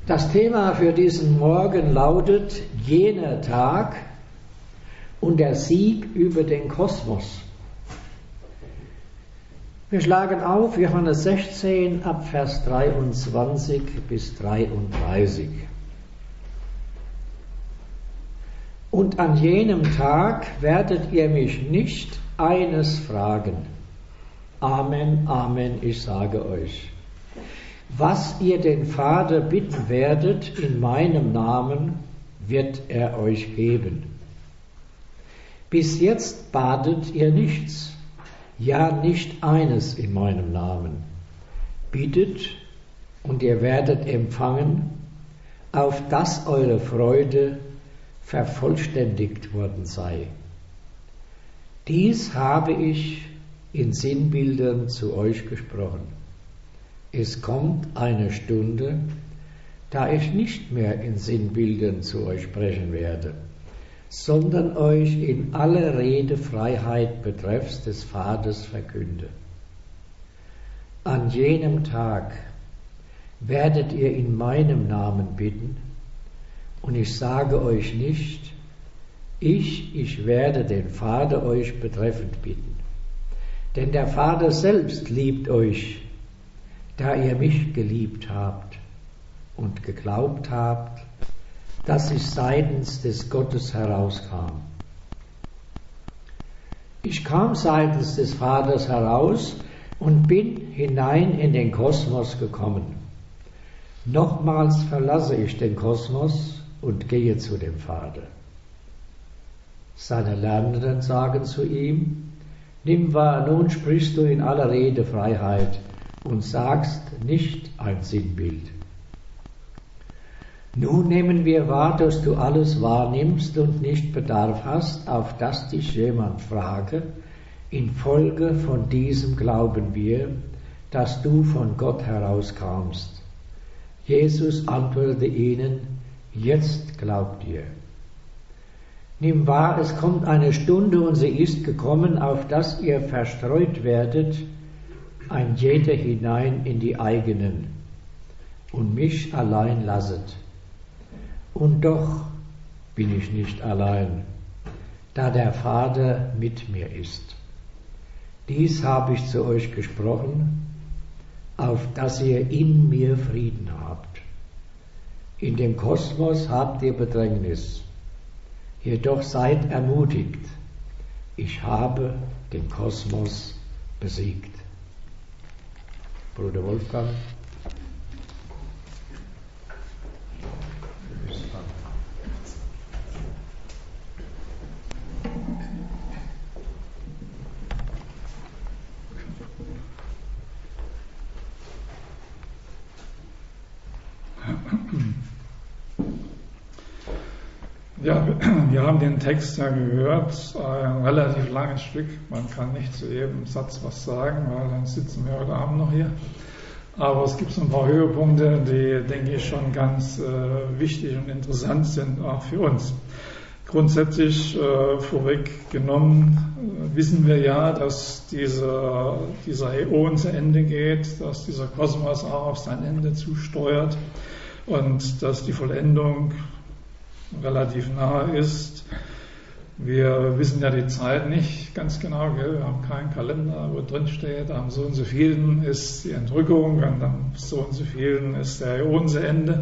Das Thema für diesen Morgen lautet jener Tag und der Sieg über den Kosmos. Wir schlagen auf Johannes 16 ab Vers 23 bis 33. Und an jenem Tag werdet ihr mich nicht eines fragen. Amen, Amen, ich sage euch. Was ihr den Vater bitten werdet in meinem Namen, wird er euch geben. Bis jetzt batet ihr nichts, ja nicht eines in meinem Namen. Bittet und ihr werdet empfangen, auf dass eure Freude vervollständigt worden sei. Dies habe ich in Sinnbildern zu euch gesprochen. Es kommt eine Stunde, da ich nicht mehr in Sinnbildern zu euch sprechen werde, sondern euch in aller Redefreiheit betreffs des Vaters verkünde. An jenem Tag werdet ihr in meinem Namen bitten, und ich sage euch nicht, ich werde den Vater euch betreffend bitten. Denn der Vater selbst liebt euch, da ihr mich geliebt habt und geglaubt habt, dass ich seitens des Gottes herauskam. Ich kam seitens des Vaters heraus und bin hinein in den Kosmos gekommen. Nochmals verlasse ich den Kosmos und gehe zu dem Vater. Seine Lernenden sagen zu ihm: Nimm wahr, nun sprichst du in aller Redefreiheit und sagst nicht ein Sinnbild. Nun nehmen wir wahr, dass du alles wahrnimmst und nicht Bedarf hast, auf dass dich jemand frage. Infolge von diesem glauben wir, dass du von Gott herauskamst. Jesus antwortete ihnen: Jetzt glaubt ihr. Nimm wahr, es kommt eine Stunde und sie ist gekommen, auf dass ihr verstreut werdet, ein jeder hinein in die eigenen, und mich allein lasset. Und doch bin ich nicht allein, da der Vater mit mir ist. Dies habe ich zu euch gesprochen, auf dass ihr in mir Frieden habt. In dem Kosmos habt ihr Bedrängnis, jedoch seid ermutigt. Ich habe den Kosmos besiegt. Bruder Wolfgang. Ja, wir haben den Text ja gehört, ein relativ langes Stück. Man kann nicht zu jedem Satz was sagen, weil dann sitzen wir heute Abend noch hier. Aber es gibt so ein paar Höhepunkte, die, denke ich, schon ganz wichtig und interessant sind, auch für uns. Grundsätzlich vorweggenommen wissen wir ja, dass dieser Äon zu Ende geht, dass dieser Kosmos auch auf sein Ende zusteuert und dass die Vollendung relativ nahe ist. Wir wissen ja die Zeit nicht ganz genau, gell? Wir haben keinen Kalender, wo drin steht, am so und so vielen ist die Entrückung und am so und so vielen ist der Äon zu Ende.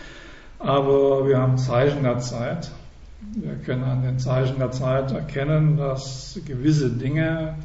Aber wir haben Zeichen der Zeit. Wir können an den Zeichen der Zeit erkennen, dass gewisse Dinge,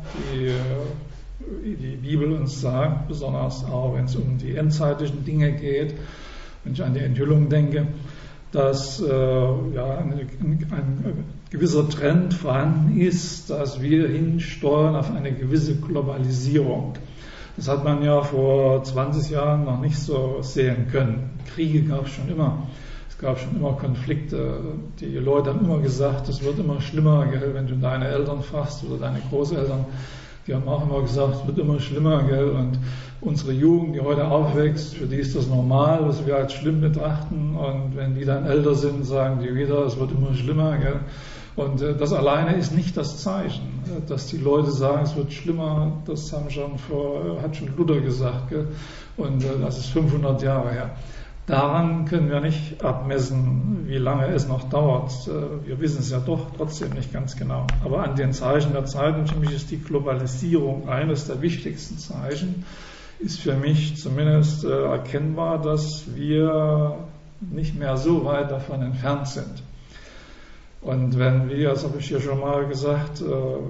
die die Bibel uns sagt, besonders auch wenn es um die endzeitlichen Dinge geht, wenn ich an die Enthüllung denke, dass ein gewisser Trend vorhanden ist, dass wir hinsteuern auf eine gewisse Globalisierung. Das hat man ja vor 20 Jahren noch nicht so sehen können. Kriege gab es schon immer. Es gab schon immer Konflikte. Die Leute haben immer gesagt, es wird immer schlimmer, gell? Wenn du deine Eltern fragst oder deine Großeltern, die haben auch immer gesagt, es wird immer schlimmer, gell? Und unsere Jugend, die heute aufwächst, für die ist das normal, was wir als schlimm betrachten. Und wenn die dann älter sind, sagen die wieder, es wird immer schlimmer, gell? Und das alleine ist nicht das Zeichen, dass die Leute sagen, es wird schlimmer. Das hat schon Luther gesagt, gell? Und das ist 500 Jahre her. Daran können wir nicht abmessen, wie lange es noch dauert. Wir wissen es ja doch trotzdem nicht ganz genau. Aber an den Zeichen der Zeit, und für mich ist die Globalisierung eines der wichtigsten Zeichen, ist für mich zumindest erkennbar, dass wir nicht mehr so weit davon entfernt sind. Und wenn wir, das habe ich hier schon mal gesagt,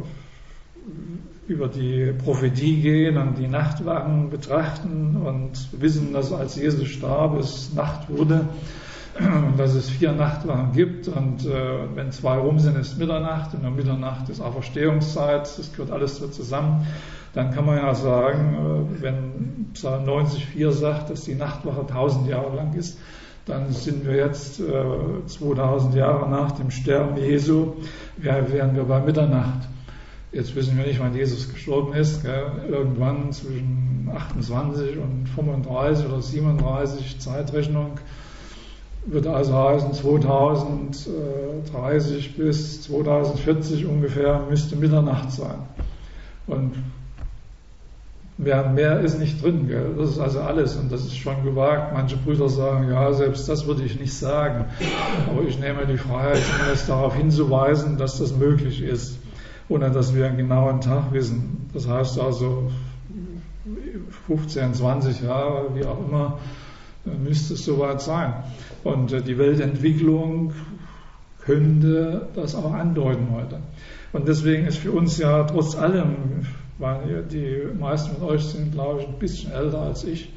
über die Prophetie gehen und die Nachtwachen betrachten und wissen, dass als Jesus starb, es Nacht wurde und dass es 4 Nachtwachen gibt und wenn 2 rum sind, ist Mitternacht und um Mitternacht ist Auferstehungszeit, das gehört alles so zusammen, dann kann man ja sagen, wenn Psalm 90,4 sagt, dass die Nachtwache 1000 Jahre lang ist, dann sind wir jetzt 2000 Jahre nach dem Sterben Jesu, wären wir bei Mitternacht. Jetzt wissen wir nicht, wann Jesus gestorben ist. Gell? Irgendwann zwischen 28 und 35 oder 37 Zeitrechnung wird also heißen 2030 bis 2040 ungefähr müsste Mitternacht sein. Und mehr ist nicht drin. Gell? Das ist also alles und das ist schon gewagt. Manche Brüder sagen, ja, selbst das würde ich nicht sagen. Aber ich nehme die Freiheit, zumindest darauf hinzuweisen, dass das möglich ist, ohne dass wir einen genauen Tag wissen. Das heißt also 15, 20 Jahre, wie auch immer, müsste es soweit sein. Und die Weltentwicklung könnte das auch andeuten heute. Und deswegen ist für uns ja trotz allem, weil die meisten von euch sind, glaube ich, ein bisschen älter als ich.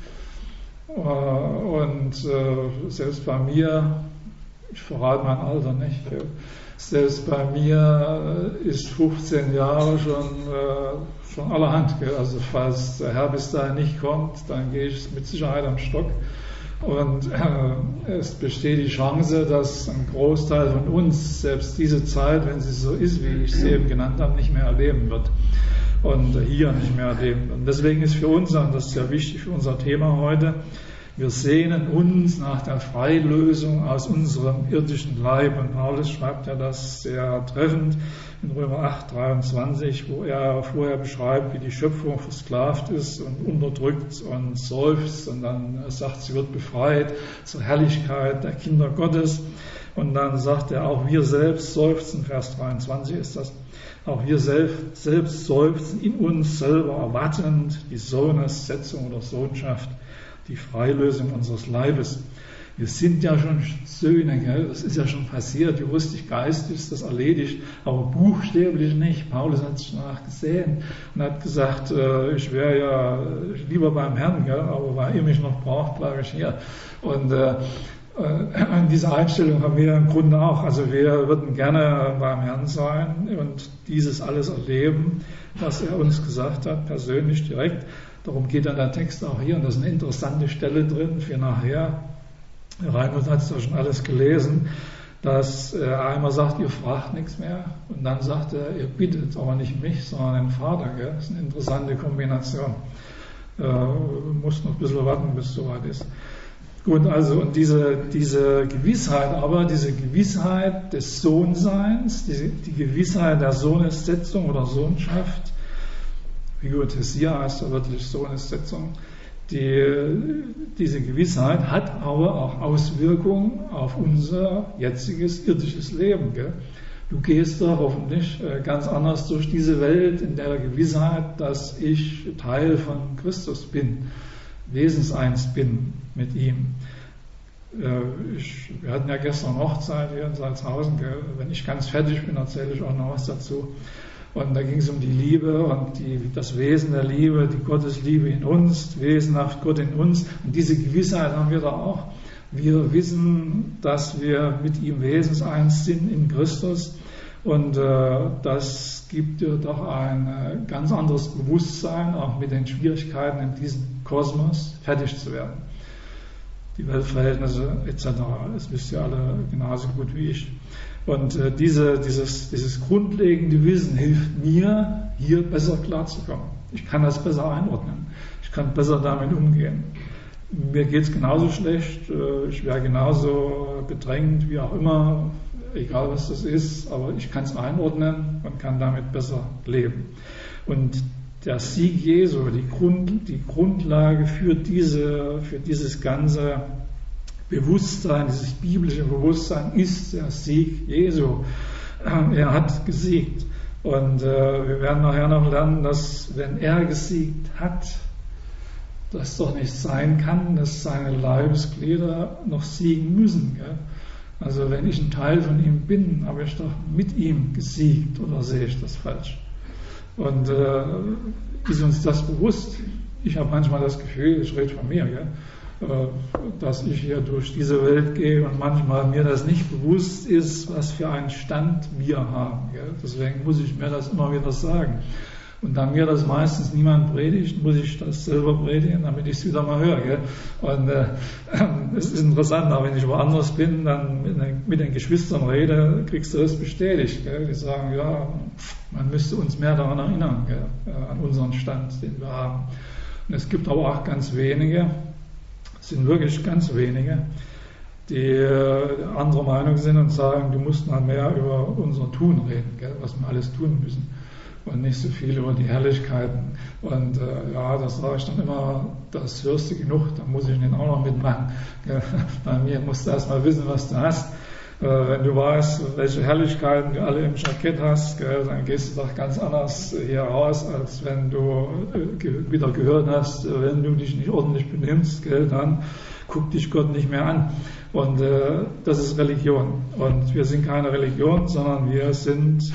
Und selbst bei mir, ich verrate mein Alter nicht, selbst bei mir ist 15 Jahre schon allerhand. Also falls der Herr bis dahin nicht kommt, dann gehe ich mit Sicherheit am Stock. Und es besteht die Chance, dass ein Großteil von uns selbst diese Zeit, wenn sie so ist, wie ich sie eben genannt habe, nicht mehr erleben wird. Und hier nicht mehr erleben. Und deswegen ist für uns, und das ist sehr wichtig für unser Thema heute, wir sehnen uns nach der Freilösung aus unserem irdischen Leib. Und Paulus schreibt ja das sehr treffend in Römer 8, 23, wo er vorher beschreibt, wie die Schöpfung versklavt ist und unterdrückt und seufzt. Und dann sagt, sie wird befreit zur Herrlichkeit der Kinder Gottes. Und dann sagt er, auch wir selbst seufzen, Vers 23 ist das, auch wir selbst seufzen in uns selber erwartend die Sohnessetzung oder Sohnschaft, die Freilösung unseres Leibes. Wir sind ja schon Söhne, gell? Das ist ja schon passiert, juristisch, geistig ist das erledigt, aber buchstäblich nicht. Paulus hat sich danach gesehen und hat gesagt, ich wäre ja lieber beim Herrn, gell? Aber weil ihr mich noch braucht, bleibe ich hier. Und diese Einstellung haben wir im Grunde auch. Also wir würden gerne beim Herrn sein und dieses alles erleben, was er uns gesagt hat, persönlich, direkt. Darum geht dann der Text auch hier und das ist eine interessante Stelle drin für nachher. Reinhold hat es ja schon alles gelesen, dass er einmal sagt, ihr fragt nichts mehr und dann sagt er, ihr bittet aber nicht mich, sondern den Vater. Gell? Das ist eine interessante Kombination. Muss noch ein bisschen warten, bis es soweit ist. Gut, also und diese Gewissheit, aber diese Gewissheit des Sohnseins, die Gewissheit der Sohnessetzung oder Sohnschaft, Hypothesia heißt ja wirklich Sohnessetzung, diese Gewissheit hat aber auch Auswirkungen auf unser jetziges irdisches Leben. Gell? Du gehst da hoffentlich ganz anders durch diese Welt in der Gewissheit, dass ich Teil von Christus bin, wesenseins bin mit ihm. Wir hatten ja gestern Hochzeit hier in Salzhausen. Gell? Wenn ich ganz fertig bin, erzähle ich auch noch was dazu. Und da ging es um die Liebe und das Wesen der Liebe, die Gottesliebe in uns, wesenhaft Gott in uns. Und diese Gewissheit haben wir da auch. Wir wissen, dass wir mit ihm wesenseins sind in Christus. Und das gibt dir doch ein ganz anderes Bewusstsein, auch mit den Schwierigkeiten in diesem Kosmos fertig zu werden. Die Weltverhältnisse etc. Das wisst ihr alle genauso gut wie ich. Und dieses grundlegende Wissen hilft mir, hier besser klarzukommen. Ich kann das besser einordnen. Ich kann besser damit umgehen. Mir geht es genauso schlecht. Ich wäre genauso bedrängt, wie auch immer, egal was das ist. Aber ich kann es einordnen und kann damit besser leben. Und der Sieg Jesu, die Grundlage für dieses ganze Bewusstsein, dieses biblische Bewusstsein ist der Sieg Jesu. Er hat gesiegt. Und wir werden nachher noch lernen, dass wenn er gesiegt hat, das doch nicht sein kann, dass seine Leibesglieder noch siegen müssen. Gell? Also wenn ich ein Teil von ihm bin, habe ich doch mit ihm gesiegt, oder sehe ich das falsch? Und ist uns das bewusst? Ich habe manchmal das Gefühl, ich rede von mir, gell? Dass ich hier durch diese Welt gehe und manchmal mir das nicht bewusst ist, was für einen Stand wir haben. Gell? Deswegen muss ich mir das immer wieder sagen. Und da mir das meistens niemand predigt, muss ich das selber predigen, damit ich es wieder mal höre. Gell? Und es ist interessant, aber wenn ich woanders bin, dann mit den Geschwistern rede, kriegst du das bestätigt. Gell? Die sagen, ja, man müsste uns mehr daran erinnern, gell? An unseren Stand, den wir haben. Und es gibt aber auch ganz wenige, es sind wirklich ganz wenige, die anderer Meinung sind und sagen, du musst mal mehr über unser Tun reden, gell? Was wir alles tun müssen. Und nicht so viel über die Herrlichkeiten. Und ja, das sage ich dann immer, das hörst du genug, da muss ich den auch noch mitmachen. Bei mir musst du erst mal wissen, was du hast. Wenn du weißt, welche Herrlichkeiten du alle im Jackett hast, dann gehst du doch ganz anders hier raus, als wenn du wieder gehört hast, wenn du dich nicht ordentlich benimmst, dann guckt dich Gott nicht mehr an. Und das ist Religion. Und wir sind keine Religion, sondern wir sind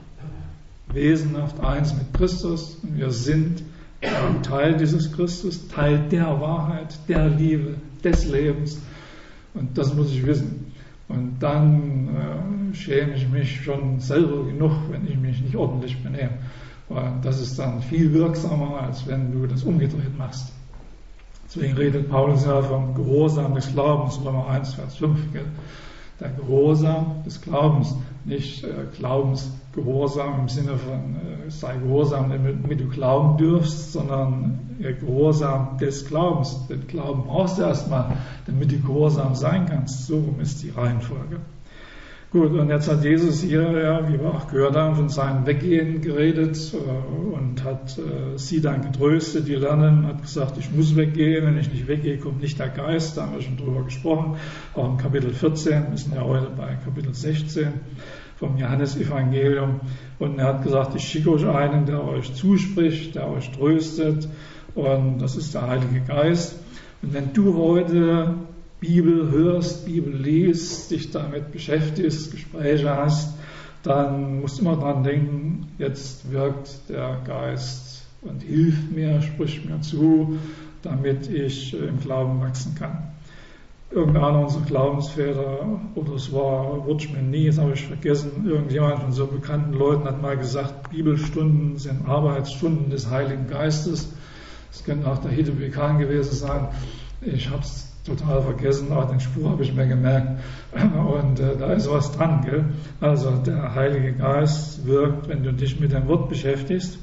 wesenhaft eins mit Christus. Und wir sind ein Teil dieses Christus, Teil der Wahrheit, der Liebe, des Lebens. Und das muss ich wissen. Und dann schäme ich mich schon selber genug, wenn ich mich nicht ordentlich benehme. Und das ist dann viel wirksamer, als wenn du das umgedreht machst. Deswegen redet Paulus ja vom Gehorsam des Glaubens, Römer 1, Vers 5. Gell? Der Gehorsam des Glaubens, nicht Glaubensgehorsam im Sinne von sei gehorsam, damit du glauben dürfst, sondern Gehorsam des Glaubens. Den Glauben brauchst du erstmal, damit du gehorsam sein kannst. So rum ist die Reihenfolge. Gut, und jetzt hat Jesus hier, ja, wie wir auch gehört haben, von seinem Weggehen geredet und hat sie dann getröstet, die lernen, hat gesagt, ich muss weggehen, wenn ich nicht weggehe, kommt nicht der Geist, da haben wir schon drüber gesprochen, auch im Kapitel 14, wir sind ja heute bei Kapitel 16 vom Johannesevangelium, und er hat gesagt, ich schicke euch einen, der euch zuspricht, der euch tröstet, und das ist der Heilige Geist. Und wenn du heute Bibel hörst, Bibel liest, dich damit beschäftigst, Gespräche hast, dann musst du immer dran denken, jetzt wirkt der Geist und hilft mir, spricht mir zu, damit ich im Glauben wachsen kann. Irgendeiner unserer Glaubensväter, oder es war Rutschman nie, das habe ich vergessen, irgendjemand von so bekannten Leuten hat mal gesagt, Bibelstunden sind Arbeitsstunden des Heiligen Geistes. Das könnte auch der Hidebi Kahn gewesen sein. Ich habe es total vergessen, aber den Spruch habe ich mir gemerkt. Und da ist was dran, gell? Also der Heilige Geist wirkt, wenn du dich mit dem Wort beschäftigst.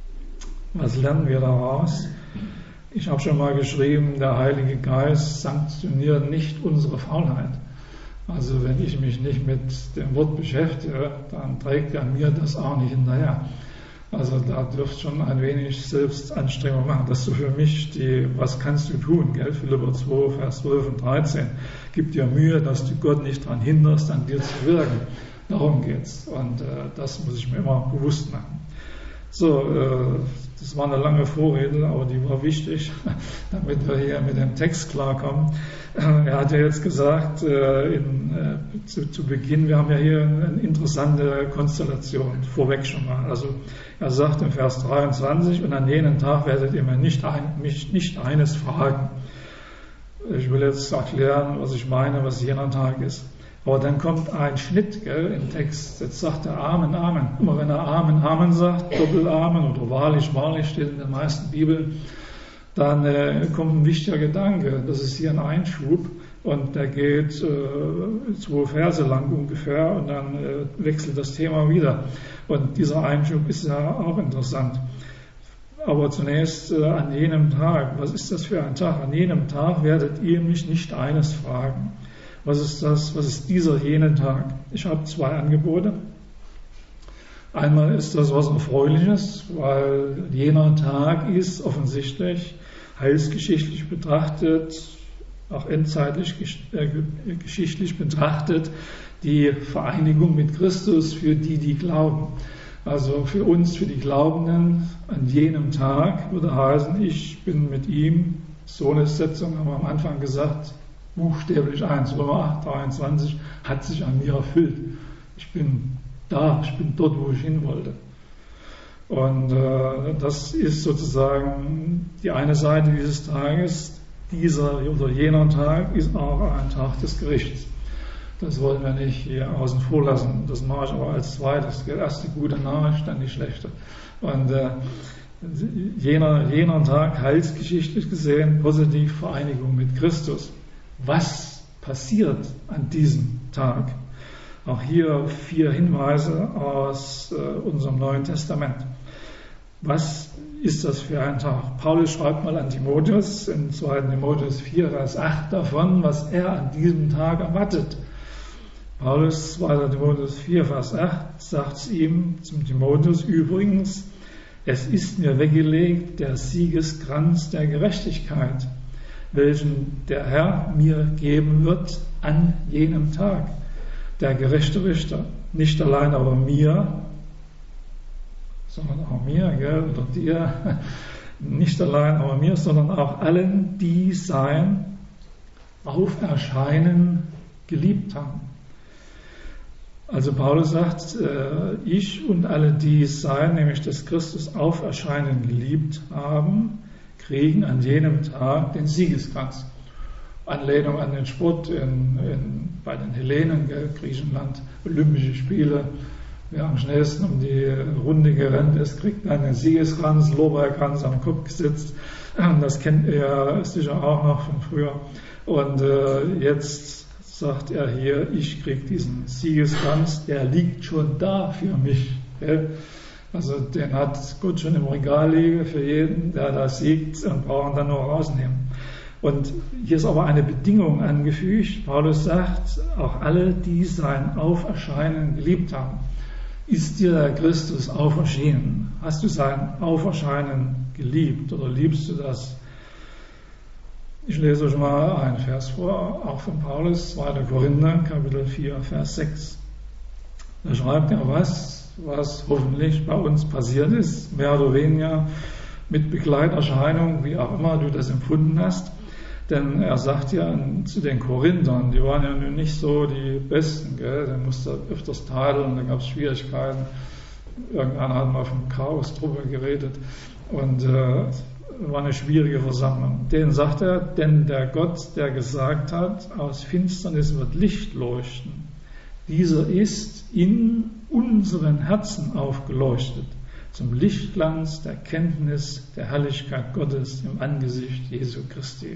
Was lernen wir daraus? Ich habe schon mal geschrieben, der Heilige Geist sanktioniert nicht unsere Faulheit. Also wenn ich mich nicht mit dem Wort beschäftige, dann trägt er mir das auch nicht hinterher. Also da dürft schon ein wenig Selbstanstrengung machen. Das ist so für mich was kannst du tun, gell? Philipper 2, Vers 12 und 13. Gib dir Mühe, dass du Gott nicht daran hinderst, an dir zu wirken. Darum geht's. Und das muss ich mir immer bewusst machen. So, das war eine lange Vorrede, aber die war wichtig, damit wir hier mit dem Text klarkommen. Er hat ja jetzt gesagt, zu Beginn, wir haben ja hier eine interessante Konstellation, vorweg schon mal. Also er sagt im Vers 23, und an jenem Tag werdet ihr mich nicht eines fragen. Ich will jetzt erklären, was ich meine, was jener Tag ist. Aber dann kommt ein Schnitt, gell, im Text. Jetzt sagt er Amen, Amen. Immer wenn er Amen, Amen sagt, Doppel-Amen oder wahrlich, wahrlich steht in den meisten Bibeln, dann kommt ein wichtiger Gedanke. Das ist hier ein Einschub und der geht 2 Verse lang ungefähr und dann wechselt das Thema wieder. Und dieser Einschub ist ja auch interessant. Aber zunächst an jenem Tag, was ist das für ein Tag? An jenem Tag werdet ihr mich nicht eines fragen. Was ist das? Was ist dieser jene Tag? Ich habe 2 Angebote. Einmal ist das was Erfreuliches, weil jener Tag ist offensichtlich heilsgeschichtlich betrachtet auch endzeitlich geschichtlich betrachtet, die Vereinigung mit Christus für die glauben. Also für uns, für die Glaubenden, an jenem Tag würde heißen, ich bin mit ihm, Sohnessetzung haben wir am Anfang gesagt, buchstäblich 1, Römer 8, 23, hat sich an mir erfüllt. Ich bin da, ich bin dort, wo ich hin wollte. Und das ist sozusagen die eine Seite dieses Tages. Dieser oder jener Tag ist auch ein Tag des Gerichts. Das wollen wir nicht hier außen vor lassen. Das mache ich aber als zweites. Erst die gute Nachricht, dann die schlechte. Und jener Tag, heilsgeschichtlich gesehen, positiv Vereinigung mit Christus. Was passiert an diesem Tag? Auch hier 4 Hinweise aus unserem Neuen Testament. Was ist das für ein Tag? Paulus schreibt mal an Timotheus in 2. Timotheus 4, Vers 8 davon, was er an diesem Tag erwartet. Paulus, 2. Timotheus 4, Vers 8, sagt ihm zum Timotheus übrigens, es ist mir weggelegt der Siegeskranz der Gerechtigkeit, welchen der Herr mir geben wird an jenem Tag. Der gerechte Richter, nicht allein aber mir, sondern auch mir, gell, oder dir, nicht allein aber mir, sondern auch allen, die sein Auferscheinen geliebt haben. Also Paulus sagt, ich und alle, die sein, nämlich das Christus Auferscheinen geliebt haben, kriegen an jenem Tag den Siegeskranz. Anlehnung an den Sport bei den Hellenen, Griechenland, Olympische Spiele. Wer am schnellsten um die Runde gerannt ist, kriegt einen Siegeskranz, Lorbeerkranz am Kopf gesetzt. Das kennt ihr sicher auch noch von früher. Und jetzt sagt er hier, ich kriege diesen Siegeskranz, der liegt schon da für mich. Also den hat Gott schon im Regal liegen für jeden, der da siegt, und brauchen dann nur rausnehmen. Und hier ist aber eine Bedingung angefügt. Paulus sagt, auch alle, die sein Auferscheinen geliebt haben. Ist dir der Christus auferschienen? Hast du sein Auferscheinen geliebt oder liebst du das? Ich lese euch mal einen Vers vor, auch von Paulus, 2. Korinther, Kapitel 4, Vers 6. Da schreibt er was hoffentlich bei uns passiert ist, mehr oder weniger mit Begleiterscheinung, wie auch immer du das empfunden hast. Denn er sagt ja zu den Korinthern, die waren ja nun nicht so die Besten, gell? Der musste öfters tadeln, da gab es Schwierigkeiten. Irgendeiner hat mal vom Chaos-Truppe geredet und war eine schwierige Versammlung. Denen sagt er, denn der Gott, der gesagt hat, aus Finsternis wird Licht leuchten, dieser ist in unseren Herzen aufgeleuchtet, zum Lichtglanz der Kenntnis der Herrlichkeit Gottes im Angesicht Jesu Christi.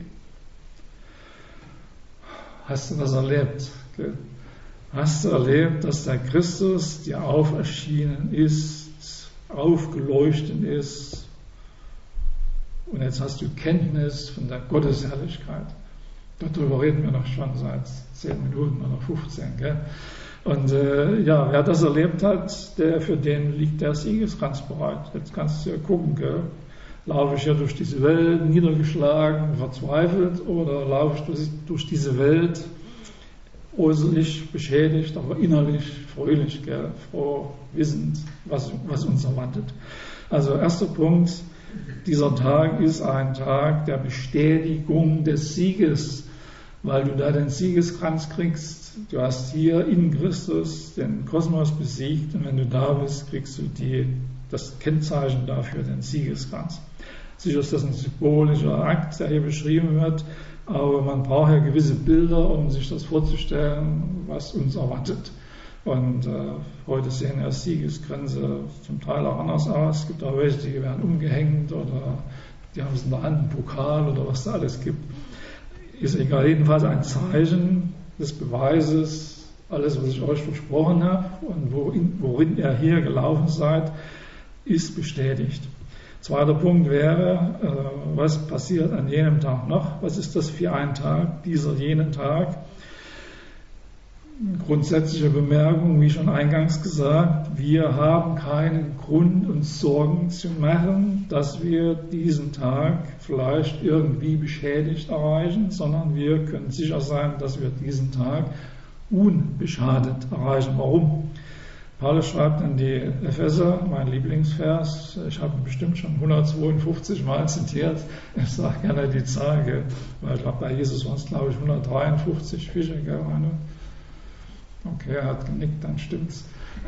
Hast du das erlebt? Hast du erlebt, dass der Christus dir auferschienen ist, aufgeleuchtet ist und jetzt hast du Kenntnis von der Gottesherrlichkeit? Darüber reden wir noch schon seit 10 Minuten oder 15. Gell? Und wer das erlebt hat, für den liegt der Siegeskranz bereit. Jetzt kannst du ja gucken, gell? Laufe ich hier durch diese Welt niedergeschlagen, verzweifelt, oder laufe ich durch diese Welt äußerlich beschädigt, aber innerlich fröhlich, gell? Froh, wissend, was uns erwartet. Also erster Punkt, dieser Tag ist ein Tag der Bestätigung des Sieges, weil du da den Siegeskranz kriegst. Du hast hier in Christus den Kosmos besiegt und wenn du da bist, kriegst du das Kennzeichen dafür, den Siegeskranz. Sicher ist das ein symbolischer Akt, der hier beschrieben wird, aber man braucht ja gewisse Bilder, um sich das vorzustellen, was uns erwartet. Und heute sehen ja Siegeskränze zum Teil auch anders aus. Es gibt auch welche, die werden umgehängt oder die haben es in der Hand, einen Pokal oder was da alles gibt. Ist egal, jedenfalls ein Zeichen des Beweises, alles, was ich euch versprochen habe und worin ihr hier gelaufen seid, ist bestätigt. Zweiter Punkt wäre, was passiert an jenem Tag noch? Was ist das für ein Tag, jenen Tag? Grundsätzliche Bemerkung, wie schon eingangs gesagt, wir haben keinen Grund, uns Sorgen zu machen, dass wir diesen Tag vielleicht irgendwie beschädigt erreichen, sondern wir können sicher sein, dass wir diesen Tag unbeschadet erreichen. Warum? Paulus schreibt in die Epheser, mein Lieblingsvers, ich habe ihn bestimmt schon 152 Mal zitiert, ich sage gerne die Zahl, weil ich glaube, bei Jesus waren es, glaube ich, 153 Fische, gell, Rainer? Okay, er hat genickt, dann stimmt's.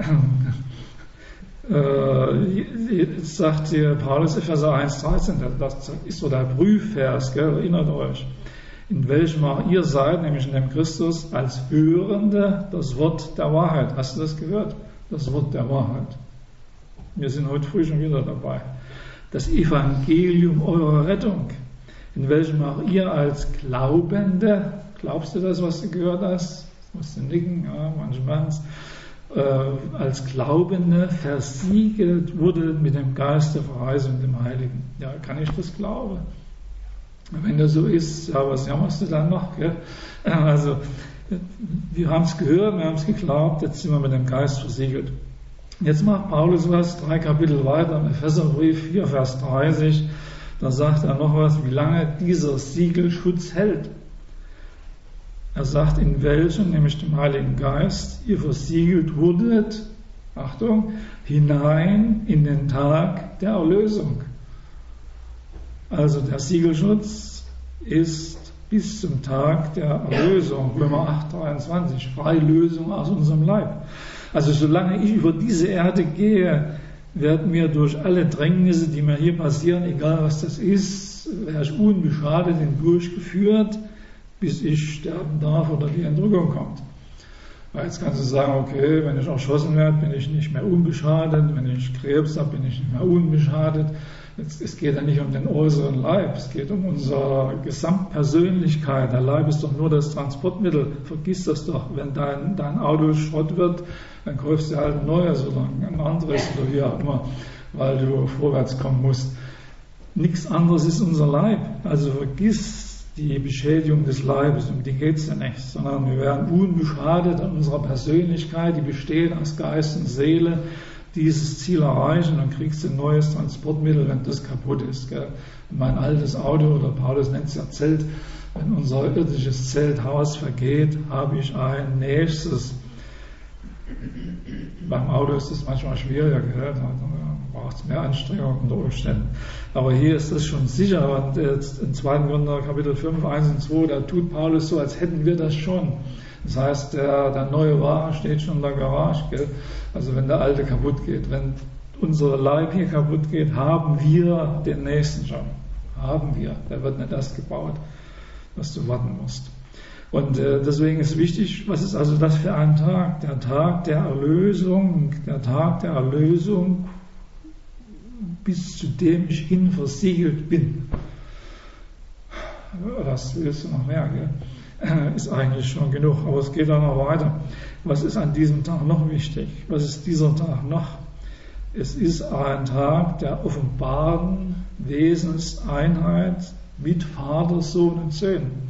Sagt hier Paulus, Epheser 1,13, das ist so der Prüfvers, gell, erinnert euch, in welchem auch ihr seid, nämlich in dem Christus, als Hörende das Wort der Wahrheit. Hast du das gehört? Das Wort der Wahrheit. Wir sind heute früh schon wieder dabei. Das Evangelium eurer Rettung, in welchem auch ihr als Glaubende, glaubst du das, was du gehört hast? Musst du nicken, ja, manche machen es, als Glaubende versiegelt wurde mit dem Geist der Verheißung, dem Heiligen. Ja, kann ich das glauben? Wenn das so ist, ja, was jammerst du dann noch? Gell? Also, wir haben es gehört, wir haben es geglaubt, jetzt sind wir mit dem Geist versiegelt. Jetzt macht Paulus was, 3 Kapitel weiter, im Epheserbrief 4, Vers 30, da sagt er noch was, wie lange dieser Siegelschutz hält. Er sagt, in welchem, nämlich dem Heiligen Geist, ihr versiegelt wurdet, Achtung, hinein in den Tag der Erlösung. Also der Siegelschutz ist bis zum Tag der Erlösung, Römer 8,23, Freilösung aus unserem Leib. Also solange ich über diese Erde gehe, werden mir durch alle Drängnisse, die mir hier passieren, egal was das ist, werde ich unbeschadet hindurchgeführt, bis ich sterben darf oder die Entrückung kommt. Weil jetzt kannst du sagen, okay, wenn ich erschossen werde, bin ich nicht mehr unbeschadet, wenn ich Krebs habe, bin ich nicht mehr unbeschadet. Es geht ja nicht um den äußeren Leib, es geht um unsere Gesamtpersönlichkeit. Der Leib ist doch nur das Transportmittel, vergiss das doch. Wenn dein Auto Schrott wird, dann kaufst du halt ein neues oder ein anderes oder wie auch immer, weil du vorwärts kommen musst. Nichts anderes ist unser Leib, also vergiss die Beschädigung des Leibes, um die geht es ja nicht, sondern wir werden unbeschadet an unserer Persönlichkeit, die besteht aus Geist und Seele, dieses Ziel erreichen, dann kriegst du ein neues Transportmittel, wenn das kaputt ist. Gell? Mein altes Auto, oder Paulus nennt es ja Zelt, wenn unser irdisches Zelthaus vergeht, habe ich ein nächstes. Beim Auto ist es manchmal schwieriger, gell? Da braucht es mehr Anstrengung unter Umständen. Aber hier ist das schon sicher. Und jetzt in 2. Korinther Kapitel 5, 1 und 2, da tut Paulus so, als hätten wir das schon. Das heißt, der neue Wagen steht schon in der Garage. Gell? Also wenn der alte kaputt geht, wenn unser Leib hier kaputt geht, haben wir den nächsten schon. Haben wir. Da wird nicht das gebaut, was du warten musst. Und deswegen ist wichtig, was ist also das für ein Tag? Der Tag der Erlösung, bis zu dem ich hin versiegelt bin. Das willst du noch mehr, gell? Ist eigentlich schon genug, aber es geht dann noch weiter. Was ist an diesem Tag noch wichtig? Was ist dieser Tag noch? Es ist ein Tag der offenbaren Wesenseinheit mit Vater, Sohn und Söhnen.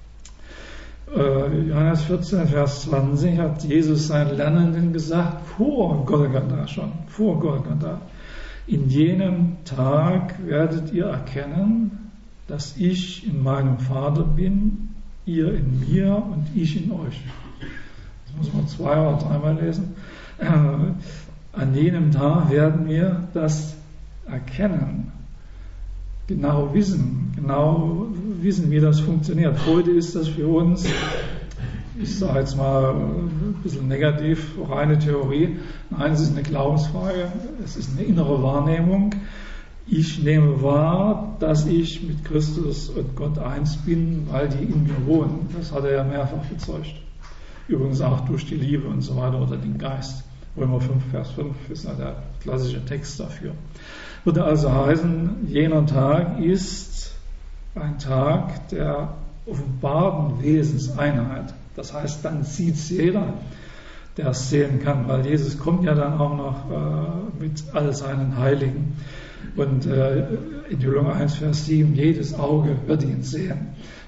Johannes 14, Vers 20 hat Jesus seinen Lernenden gesagt, vor Golgatha schon, vor Golgatha. In jenem Tag werdet ihr erkennen, dass ich in meinem Vater bin, ihr in mir und ich in euch. Das muss man 2 oder 3 Mal lesen. An jenem Tag werden wir das erkennen, genau wissen, wie das funktioniert. Heute ist das für uns, ich sage jetzt mal ein bisschen negativ, reine Theorie. Nein, es ist eine Glaubensfrage, es ist eine innere Wahrnehmung. Ich nehme wahr, dass ich mit Christus und Gott eins bin, weil die in mir wohnen. Das hat er ja mehrfach bezeugt. Übrigens auch durch die Liebe und so weiter oder den Geist. Römer 5, Vers 5 ist ja der klassische Text dafür. Würde also heißen, jener Tag ist ein Tag der offenbaren Wesenseinheit. Das heißt, dann sieht es jeder, der es sehen kann, weil Jesus kommt ja dann auch noch mit all seinen Heiligen. Und in Johannes 1, Vers 7, jedes Auge wird ihn sehen.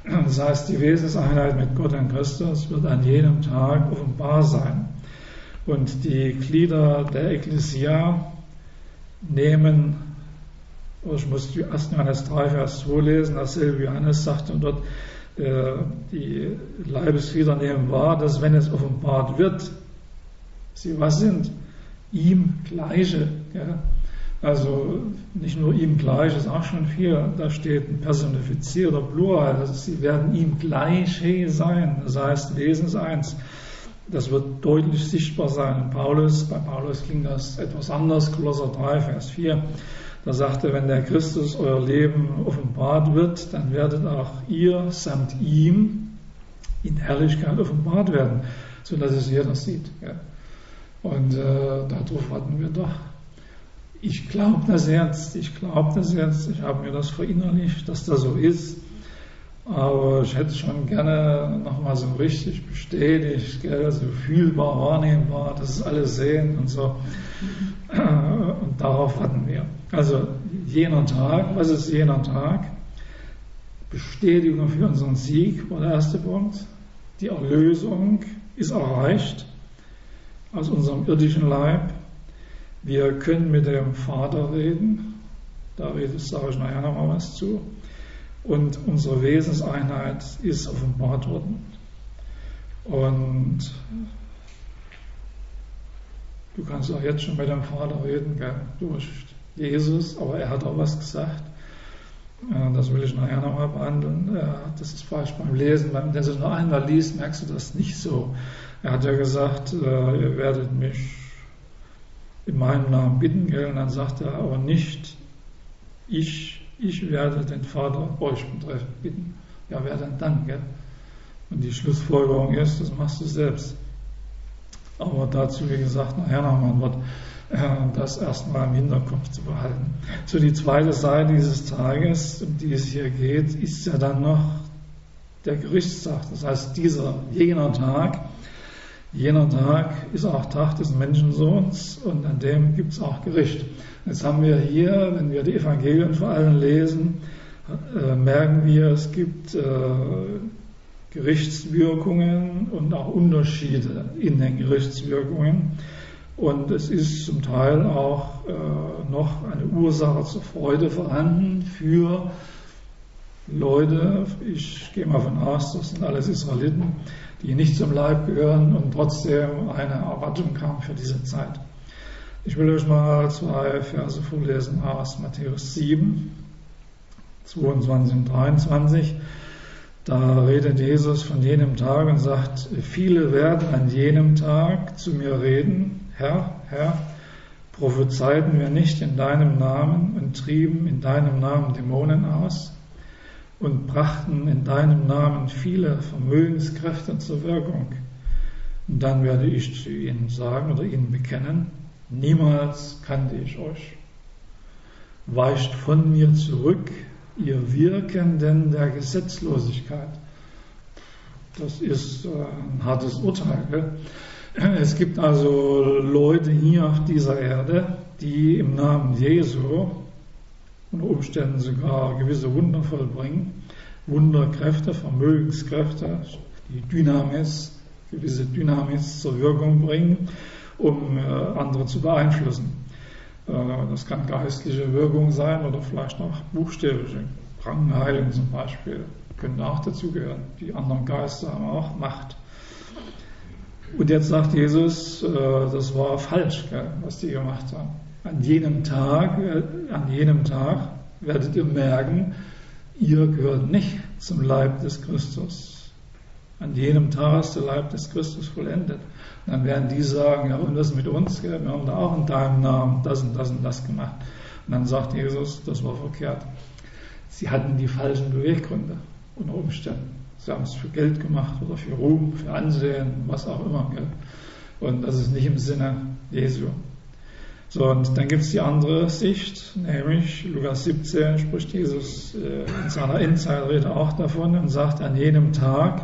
Das heißt, die Wesenseinheit mit Gott und Christus wird an jenem Tag offenbar sein. Und die Glieder der Ekklesia nehmen, ich muss 1. Johannes 3, Vers 2 lesen, dasselbe Johannes sagte dort, die Leibesglieder nehmen wahr, dass wenn es offenbart wird, sie was sind? Ihm Gleiche. Ja? Also nicht nur ihm gleich, ist auch schon viel. Da steht ein personifizierter Plural. Also sie werden ihm Gleiche sein. Das heißt Wesenseins. Das wird deutlich sichtbar sein. Bei Paulus klingt das etwas anders. Kolosser 3, Vers 4. Da sagt er, wenn der Christus euer Leben offenbart wird, dann werdet auch ihr samt ihm in Herrlichkeit offenbart werden, sodass es jeder sieht. Ja. Und darauf warten wir doch. Ich glaube das jetzt. Ich habe mir das verinnerlicht, dass das so ist. Aber ich hätte schon gerne nochmal so richtig bestätigt, so fühlbar, wahrnehmbar, dass es alle sehen und so. Und darauf warten wir. Also jener Tag, was ist jener Tag? Bestätigung für unseren Sieg war der erste Punkt. Die Erlösung ist erreicht aus unserem irdischen Leib. Wir können mit dem Vater reden, da sage ich nachher nochmal was zu. Und unsere Wesenseinheit ist offenbart worden. Und du kannst auch jetzt schon mit dem Vater reden, gell, durch Jesus, aber er hat auch was gesagt. Das will ich nachher nochmal behandeln. Das ist falsch beim Lesen. Wenn du es nur einmal liest, merkst du das nicht so. Er hat ja gesagt, ihr werdet mich in meinem Namen bitten, gell? Und dann sagt er aber nicht, ich werde den Vater euch betreffend bitten. Ja, wer denn dann, gell? Und die Schlussfolgerung ist, das machst du selbst. Aber dazu, wie gesagt, nachher nochmal ein Wort, das erstmal im Hinterkopf zu behalten. So, die zweite Seite dieses Tages, um die es hier geht, ist ja dann noch der Gerichtstag. Das heißt, jener Tag ist auch Tag des Menschensohns und an dem gibt es auch Gericht. Jetzt haben wir hier, wenn wir die Evangelien vor allem lesen, merken wir, es gibt Gerichtswirkungen und auch Unterschiede in den Gerichtswirkungen. Und es ist zum Teil auch noch eine Ursache zur Freude vorhanden für Leute, ich gehe mal von aus, das sind alles Israeliten, die nicht zum Leib gehören und trotzdem eine Erwartung haben für diese Zeit. Ich will euch mal 2 Verse vorlesen aus Matthäus 7, 22 und 23. Da redet Jesus von jenem Tag und sagt, viele werden an jenem Tag zu mir reden, Herr, Herr, prophezeiten wir nicht in deinem Namen und trieben in deinem Namen Dämonen aus und brachten in deinem Namen viele Vermögenskräfte zur Wirkung. Und dann werde ich zu ihnen sagen oder ihnen bekennen, niemals kannte ich euch. Weicht von mir zurück, ihr Wirkenden der Gesetzlosigkeit. Das ist ein hartes Urteil. Gell? Es gibt also Leute hier auf dieser Erde, die im Namen Jesu unter Umständen sogar gewisse Wunder vollbringen, Wunderkräfte, Vermögenskräfte, die gewisse Dynamis zur Wirkung bringen, um andere zu beeinflussen. Das kann geistliche Wirkung sein oder vielleicht auch buchstäbliche. Krankenheilung zum Beispiel können auch dazugehören. Die anderen Geister haben auch Macht. Und jetzt sagt Jesus, das war falsch, was die gemacht haben. An jenem Tag werdet ihr merken, ihr gehört nicht zum Leib des Christus. An jenem Tag ist der Leib des Christus vollendet. Und dann werden die sagen, ja, und was mit uns? Wir haben da auch in deinem Namen das und das und das gemacht. Und dann sagt Jesus, das war verkehrt. Sie hatten die falschen Beweggründe unter Umständen. Sie haben es für Geld gemacht oder für Ruhm, für Ansehen, was auch immer. Gell? Und das ist nicht im Sinne Jesu. So, und dann gibt es die andere Sicht, nämlich Lukas 17 spricht Jesus in seiner Endzeitrede auch davon und sagt, an jenem Tag,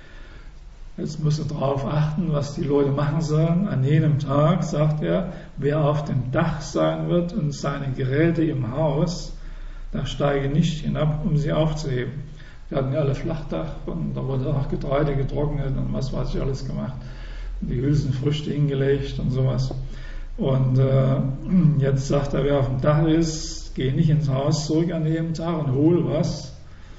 jetzt müsst ihr darauf achten, was die Leute machen sollen, an jenem Tag, sagt er, wer auf dem Dach sein wird und seine Geräte im Haus, da steige nicht hinab, um sie aufzuheben. Wir hatten ja alle Flachdach und da wurde auch Getreide getrocknet und was weiß ich alles gemacht. Die Hülsenfrüchte hingelegt und sowas. Und jetzt sagt er, wer auf dem Dach ist, geh nicht ins Haus zurück an jedem Tag und hol was.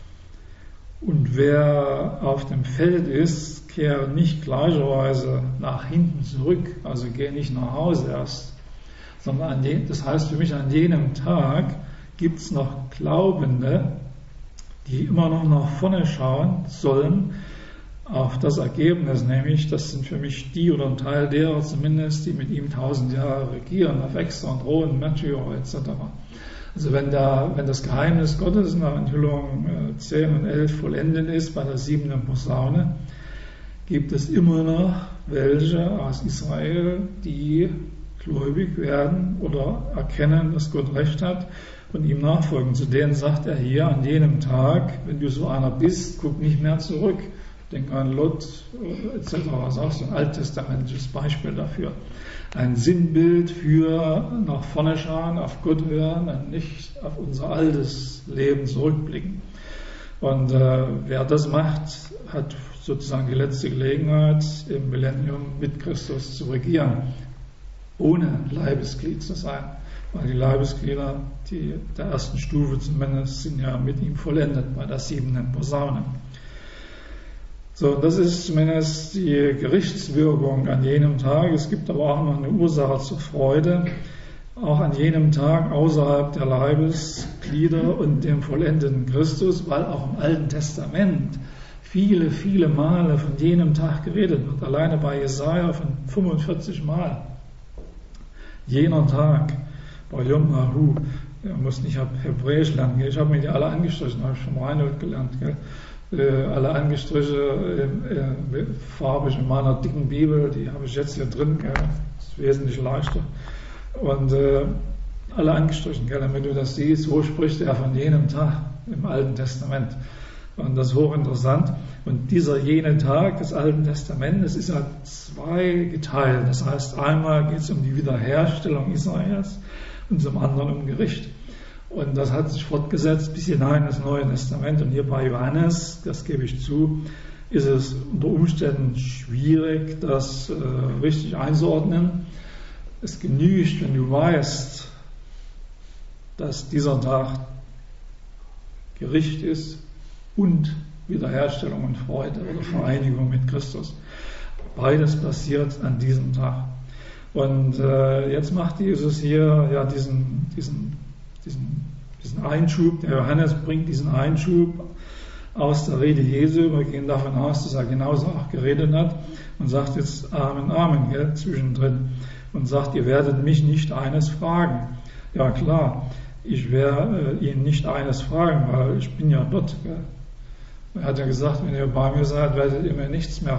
Und wer auf dem Feld ist, kehre nicht gleicherweise nach hinten zurück, also geh nicht nach Hause erst, sondern das heißt für mich, an jenem Tag gibt es noch Glaubende, die immer noch nach vorne schauen sollen, auf das Ergebnis, nämlich, das sind für mich die oder ein Teil derer zumindest, die mit ihm 1000 Jahre regieren, auf Exter und Rohen, Märtyrer etc. Also wenn das Geheimnis Gottes nach Enthüllung 10 und 11 vollendet ist bei der 7. Posaune, gibt es immer noch welche aus Israel, die gläubig werden oder erkennen, dass Gott Recht hat und ihm nachfolgen. Zu denen sagt er hier an jenem Tag, wenn du so einer bist, guck nicht mehr zurück. Denk an Lot etc. Das ist auch so ein alttestamentliches Beispiel dafür. Ein Sinnbild für nach vorne schauen, auf Gott hören und nicht auf unser altes Leben zurückblicken. Und wer das macht, hat sozusagen die letzte Gelegenheit, im Millennium mit Christus zu regieren, ohne Leibesglied zu sein. Weil die Leibesglieder, die der ersten Stufe zumindest, sind ja mit ihm vollendet bei der 7. Posaune. So, das ist zumindest die Gerichtswirkung an jenem Tag. Es gibt aber auch noch eine Ursache zur Freude. Auch an jenem Tag außerhalb der Leibesglieder und dem vollendeten Christus, weil auch im Alten Testament viele, viele Male von jenem Tag geredet wird. Alleine bei Jesaja von 45 Mal. Jener Tag, bei Yom Hahu, ihr müsst nicht Hebräisch lernen, ich habe mir die alle angestrichen, habe ich von Reinhold gelernt, gell? Alle Angestriche farbig in meiner dicken Bibel, die habe ich jetzt hier drin, gell? Das ist wesentlich leichter. Und alle angestrichen, gell? Damit du das siehst, so spricht er von jenem Tag im Alten Testament. Und das ist hochinteressant. Und dieser jene Tag des Alten Testamentes ist ja zweigeteilt. Das heißt, einmal geht es um die Wiederherstellung Israels und zum anderen um Gericht. Und das hat sich fortgesetzt bis hinein ins Neue Testament. Und hier bei Johannes, das gebe ich zu, ist es unter Umständen schwierig, das richtig einzuordnen. Es genügt, wenn du weißt, dass dieser Tag Gericht ist und Wiederherstellung und Freude oder Vereinigung mit Christus. Beides passiert an diesem Tag. Und jetzt macht Jesus hier ja diesen Einschub, der Johannes bringt diesen Einschub aus der Rede Jesu, wir gehen davon aus, dass er genauso auch geredet hat und sagt jetzt Amen, Amen, gell, zwischendrin und sagt, ihr werdet mich nicht eines fragen. Ja klar, ich werde ihn nicht eines fragen, weil ich bin ja dort. Gell. Er hat ja gesagt, wenn ihr bei mir seid, werdet ihr mich nichts mehr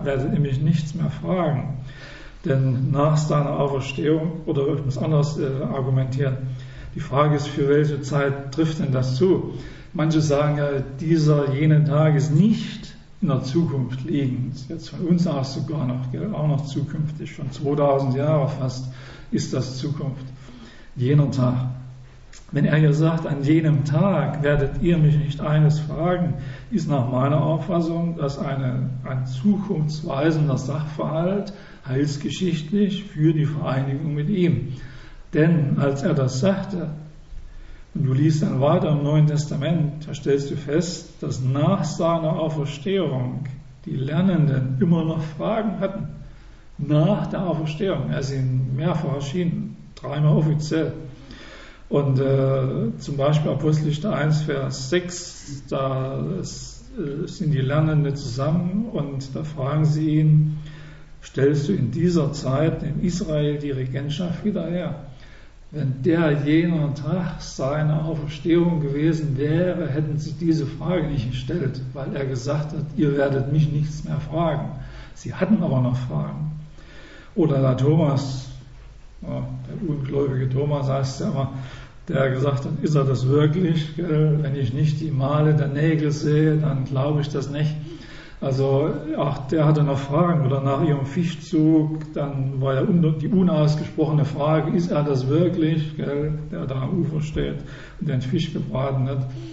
fragen. Denn nach seiner Auferstehung, oder ich muss anders argumentieren, die Frage ist, für welche Zeit trifft denn das zu? Manche sagen ja, jener Tag ist nicht in der Zukunft liegend. Jetzt von uns aus sogar noch, gell? Auch noch zukünftig. Schon 2000 Jahre fast ist das Zukunft. Jener Tag. Wenn er hier sagt, an jenem Tag werdet ihr mich nicht eines fragen, ist nach meiner Auffassung das ein zukunftsweisender Sachverhalt, heilsgeschichtlich für die Vereinigung mit ihm. Denn als er das sagte, und du liest dann weiter im Neuen Testament, da stellst du fest, dass nach seiner Auferstehung die Lernenden immer noch Fragen hatten. Nach der Auferstehung. Er ist ihnen mehrfach erschienen, 3-mal offiziell. Und zum Beispiel Apostelgeschichte 1, Vers 6, da sind die Lernenden zusammen und da fragen sie ihn, stellst du in dieser Zeit in Israel die Regentschaft wieder her? Wenn jener Tag seiner Auferstehung gewesen wäre, hätten sie diese Frage nicht gestellt, weil er gesagt hat, ihr werdet mich nichts mehr fragen. Sie hatten aber noch Fragen. Oder der Thomas, der ungläubige Thomas heißt ja immer, der gesagt hat, ist er das wirklich? Wenn ich nicht die Male der Nägel sehe, dann glaube ich das nicht. Also auch der hatte noch Fragen. Oder nach ihrem Fischzug, dann war ja die unausgesprochene Frage, ist er das wirklich, der da am Ufer steht und den Fisch gebraten hat.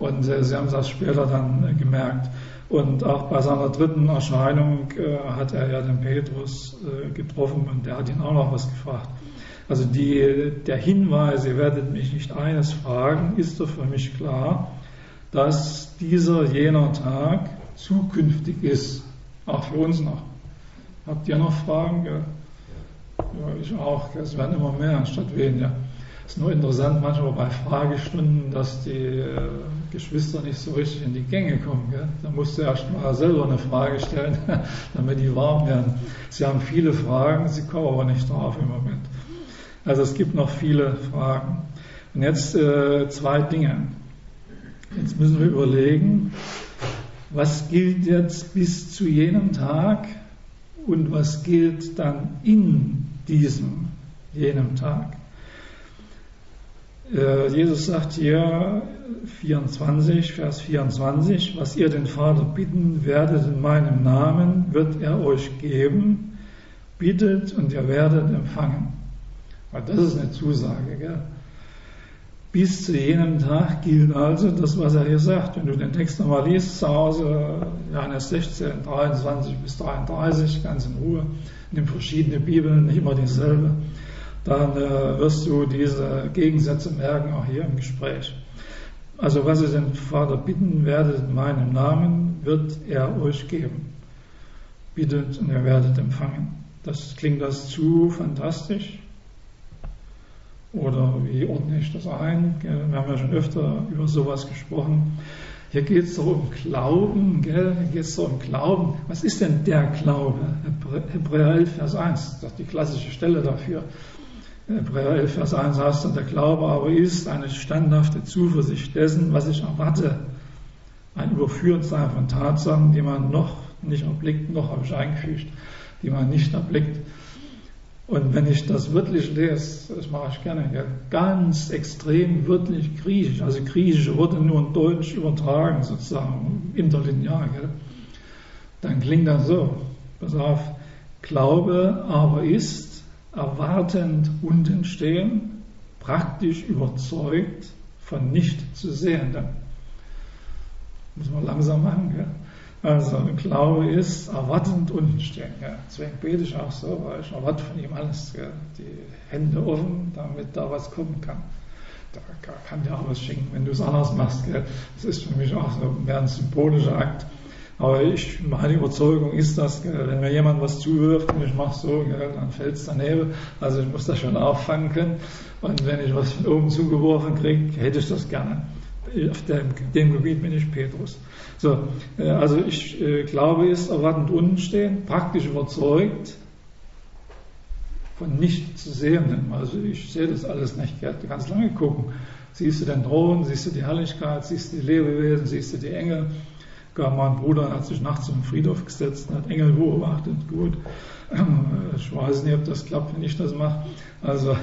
Und sie haben das später dann gemerkt. Und auch bei seiner dritten Erscheinung hat er ja den Petrus getroffen und der hat ihn auch noch was gefragt. Also der Hinweis, ihr werdet mich nicht eines fragen, ist doch für mich klar, dass jener Tag zukünftig ist, auch für uns noch. Habt ihr noch Fragen? Ja, ich auch. Es werden immer mehr anstatt weniger. Es ist nur interessant manchmal bei Fragestunden, dass die Geschwister nicht so richtig in die Gänge kommen. Gell? Da musst du erst mal selber eine Frage stellen, damit die warm werden. Sie haben viele Fragen, sie kommen aber nicht drauf im Moment. Also es gibt noch viele Fragen. Und jetzt 2 Dinge. Jetzt müssen wir überlegen, was gilt jetzt bis zu jenem Tag und was gilt dann in jenem Tag. Jesus sagt hier 24, Vers 24, was ihr den Vater bitten werdet in meinem Namen, wird er euch geben, bittet und ihr werdet empfangen. Das ist eine Zusage, gell? Bis zu jenem Tag gilt also das, was er hier sagt. Wenn du den Text nochmal liest, zu Hause, Johannes 16, 23 bis 33, ganz in Ruhe, nimm verschiedene Bibeln, nicht immer dieselbe, dann wirst du diese Gegensätze merken, auch hier im Gespräch. Also was ihr den Vater bitten werdet in meinem Namen, wird er euch geben. Bittet und ihr werdet empfangen. Klingt das zu fantastisch? Oder wie ordne ich das ein? Wir haben ja schon öfter über sowas gesprochen. Hier geht es doch um Glauben, gell? Hier geht es doch um Glauben. Was ist denn der Glaube? Hebräer 11, Vers 1, das ist die klassische Stelle dafür. Hebräer 11, Vers 1 heißt dann, der Glaube aber ist eine standhafte Zuversicht dessen, was ich erwarte. Ein Überführtsein von Tatsachen, die man noch nicht erblickt, noch habe ich eingefügt, die man nicht erblickt. Und wenn ich das wörtlich lese, das mache ich gerne, ja, ganz extrem wörtlich griechisch, also griechische Worte nur in Deutsch übertragen, sozusagen interlinear, gell? Dann klingt das so, pass auf, Glaube aber ist erwartend unten stehen, praktisch überzeugt von nicht zu Sehenden. Muss man langsam machen, gell? Also Glaube ist erwartend unten stehen. Ja. Deswegen bete ich auch so, weil ich erwarte von ihm alles. Ja. Die Hände offen, damit da was kommen kann. Da kann dir auch was schenken, wenn du es anders machst. Ja. Das ist für mich auch so mehr ein symbolischer Akt. Aber meine Überzeugung ist, dass wenn mir jemand was zuwirft und ich mache so, dann fällt es daneben. Also ich muss das schon auffangen können. Und wenn ich was von oben zugeworfen kriege, hätte ich das gerne. Auf dem Gebiet bin ich Petrus. So, also ich glaube, ist erwartend unten stehen, praktisch überzeugt von nicht zu Sehenden. Also ich sehe das alles nicht. Du kannst lange gucken. Siehst du den Thron, siehst du die Herrlichkeit, siehst du die Lebewesen, siehst du die Engel. Gar mein Bruder hat sich nachts im Friedhof gesetzt und hat Engel beobachtet. Gut, ich weiß nicht, ob das klappt, wenn ich das mache. Also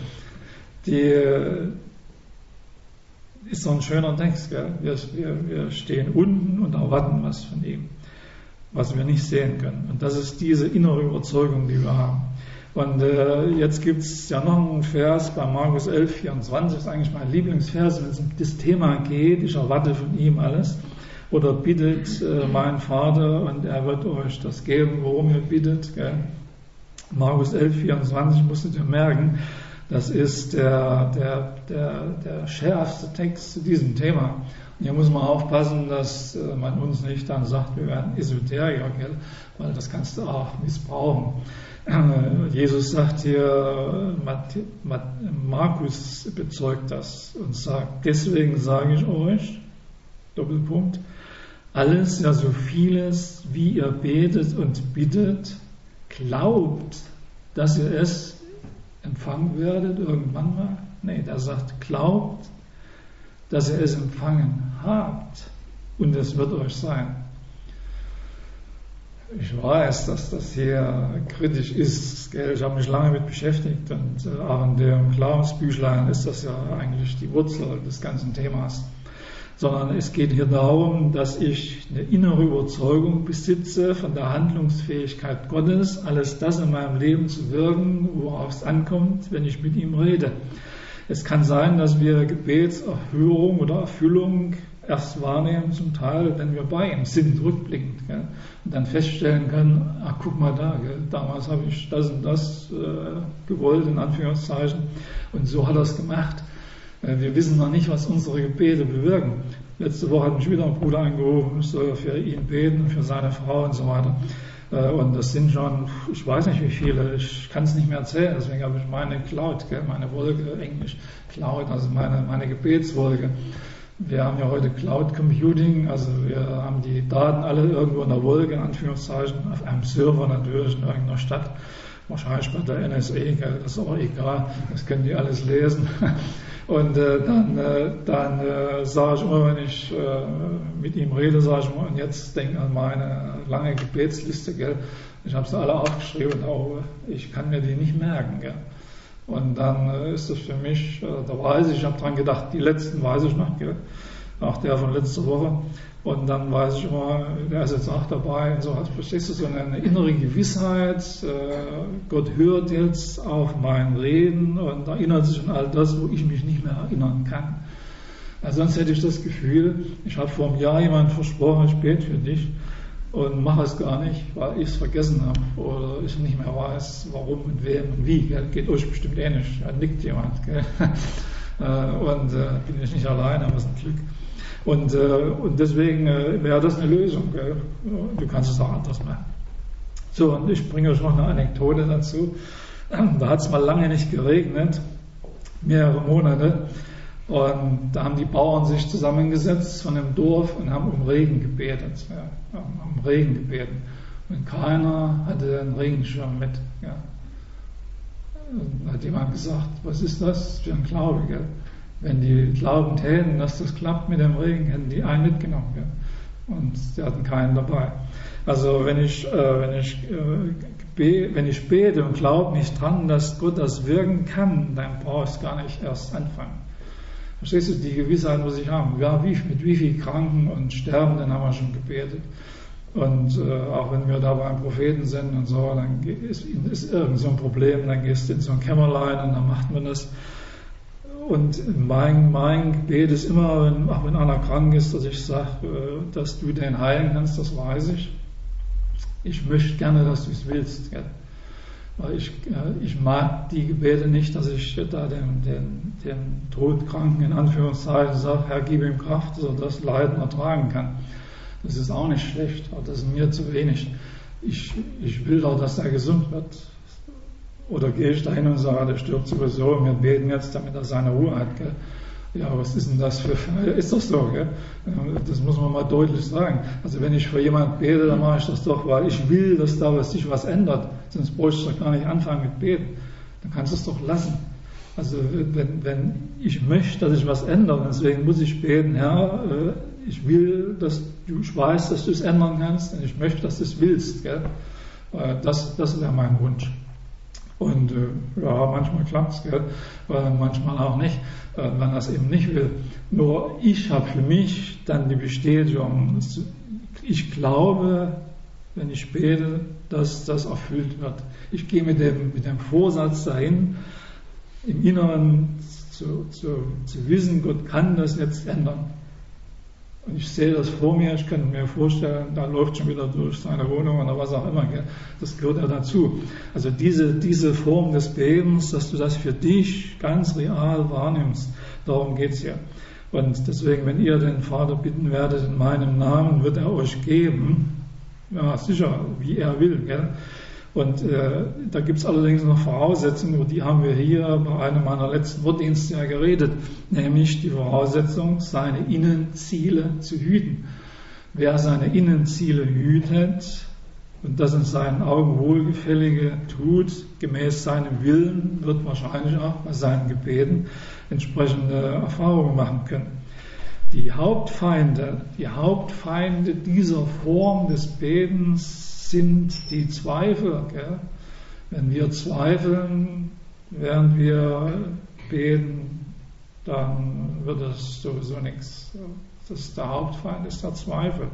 ist so ein schöner Text. Gell? Wir stehen unten und erwarten was von ihm, was wir nicht sehen können. Und das ist diese innere Überzeugung, die wir haben. Und jetzt gibt es ja noch einen Vers bei Markus 11, 24, das ist eigentlich mein Lieblingsvers, wenn es um das Thema geht, ich erwarte von ihm alles. Oder bittet mein Vater und er wird euch das geben, worum ihr bittet. Gell? Markus 11, 24 musstet ihr merken, das ist der schärfste Text zu diesem Thema. Und hier muss man aufpassen, dass man uns nicht dann sagt, wir werden Esoteriker, gell? Weil das kannst du auch missbrauchen. Jesus sagt hier, Markus bezeugt das und sagt, deswegen sage ich euch, Doppelpunkt, alles, ja so vieles, wie ihr betet und bittet, glaubt, dass ihr es empfangen werdet irgendwann mal. Nee, der sagt, glaubt, dass ihr es empfangen habt und es wird euch sein. Ich weiß, dass das hier kritisch ist. Ich habe mich lange mit beschäftigt und auch in dem Glaubensbüchlein ist das ja eigentlich die Wurzel des ganzen Themas. Sondern es geht hier darum, dass ich eine innere Überzeugung besitze von der Handlungsfähigkeit Gottes, alles das in meinem Leben zu wirken, worauf es ankommt, wenn ich mit ihm rede. Es kann sein, dass wir Gebetserhörung oder Erfüllung erst wahrnehmen, zum Teil, wenn wir bei ihm sind, rückblickend. Gell? Und dann feststellen können, ach guck mal da, gell? Damals habe ich das und das gewollt, in Anführungszeichen, und so hat er es gemacht. Wir wissen noch nicht, was unsere Gebete bewirken. Letzte Woche hat mich wieder ein Bruder angerufen, ich soll für ihn beten, für seine Frau und so weiter. Und das sind schon, ich weiß nicht wie viele, ich kann es nicht mehr erzählen, deswegen habe ich meine Cloud, gell, meine Wolke, Englisch Cloud, also meine Gebetswolke. Wir haben ja heute Cloud Computing, also wir haben die Daten alle irgendwo in der Wolke, in Anführungszeichen, auf einem Server natürlich in irgendeiner Stadt, wahrscheinlich bei der NSA, gell, das ist auch egal, das können die alles lesen. Und dann sage ich immer, wenn ich mit ihm rede, sage ich immer, und jetzt denke an meine lange Gebetsliste, gell? Ich habe sie alle aufgeschrieben, aber ich kann mir die nicht merken. Gell? Und dann ist das für mich, da weiß ich habe dran gedacht, die letzten weiß ich noch, gell? Auch der von letzter Woche. Und dann weiß ich immer, der ist jetzt auch dabei. Und so, verstehst du, so eine innere Gewissheit, Gott hört jetzt auf mein Reden und erinnert sich an all das, wo ich mich nicht mehr erinnern kann. Also sonst hätte ich das Gefühl, ich habe vor einem Jahr jemand versprochen, ich bete für dich und mache es gar nicht, weil ich es vergessen habe oder ich nicht mehr weiß, warum und wem und wie. Gell? Geht euch bestimmt ähnlich, da nickt jemand. Gell? Und bin ich nicht alleine, aber es ist ein Glück. Und deswegen wäre das eine Lösung. Gell? Du kannst es auch anders machen. So, und ich bringe euch noch eine Anekdote dazu. Da hat es mal lange nicht geregnet, mehrere Monate. Und da haben die Bauern sich zusammengesetzt von dem Dorf und haben um Regen gebetet. Ja, um Regen gebeten. Und keiner hatte einen Regenschirm mit. Ja. Und da hat jemand gesagt, was ist das für ein Glaube? Gell? Wenn die glauben täten, dass das klappt mit dem Regen, hätten die einen mitgenommen. Gell? Und sie hatten keinen dabei. Also wenn ich bete und glaube nicht dran, dass Gott das wirken kann, dann brauche ich es gar nicht erst anfangen. Verstehst du, die Gewissheit muss ich haben. Ja, mit wie vielen Kranken und Sterbenden haben wir schon gebetet. Und auch wenn wir da beim Propheten sind und so, dann ist irgend so ein Problem, dann gehst du in so ein Kämmerlein und dann macht man das. Und mein Gebet ist immer, auch wenn einer krank ist, dass ich sage, dass du den heilen kannst, das weiß ich. Ich möchte gerne, dass du es willst. Gell? Weil ich mag die Gebete nicht, dass ich da den Todkranken in Anführungszeichen sage, Herr, gib ihm Kraft, dass er das Leiden ertragen kann. Das ist auch nicht schlecht, aber das ist mir zu wenig. Ich will doch, dass er gesund wird. Oder gehe ich da hin und sage, der stirbt sowieso und wir beten jetzt, damit er seine Ruhe hat. Gell? Ja, was ist denn das für... Ist das so, gell? Das muss man mal deutlich sagen. Also wenn ich für jemanden bete, dann mache ich das doch, weil ich will, dass da sich was ändert. Sonst bräuchte ich doch gar nicht anfangen mit Beten. Dann kannst du es doch lassen. Also wenn ich möchte, dass sich was ändert, deswegen muss ich beten, Herr, ich will, ich weiß, dass du es ändern kannst und ich möchte, dass du es willst. Gell? Das wäre mein Wunsch. Und ja, manchmal klappt es, manchmal auch nicht, wenn er es eben nicht will. Nur ich habe für mich dann die Bestätigung, ich glaube, wenn ich bete, dass das erfüllt wird. Ich gehe mit dem Vorsatz dahin, im Inneren zu wissen, Gott kann das jetzt ändern. Und ich sehe das vor mir, ich kann mir vorstellen, da läuft schon wieder durch seine Wohnung oder was auch immer. Gell? Das gehört ja dazu. Also diese Form des Betens, dass du das für dich ganz real wahrnimmst, darum geht es ja. Und deswegen, wenn ihr den Vater bitten werdet in meinem Namen, wird er euch geben. Ja, sicher, wie er will. Gell? Und da gibt es allerdings noch Voraussetzungen, über die haben wir hier bei einem meiner letzten Wortdienste ja geredet, nämlich die Voraussetzung, seine Innenziele zu hüten. Wer seine Innenziele hütet und das in seinen Augen Wohlgefällige tut, gemäß seinem Willen, wird wahrscheinlich auch bei seinen Gebeten entsprechende Erfahrungen machen können. Die Hauptfeinde dieser Form des Betens sind die Zweifel. Gell? Wenn wir zweifeln, während wir beten, dann wird das sowieso nichts. Der Hauptfeind ist der Zweifel.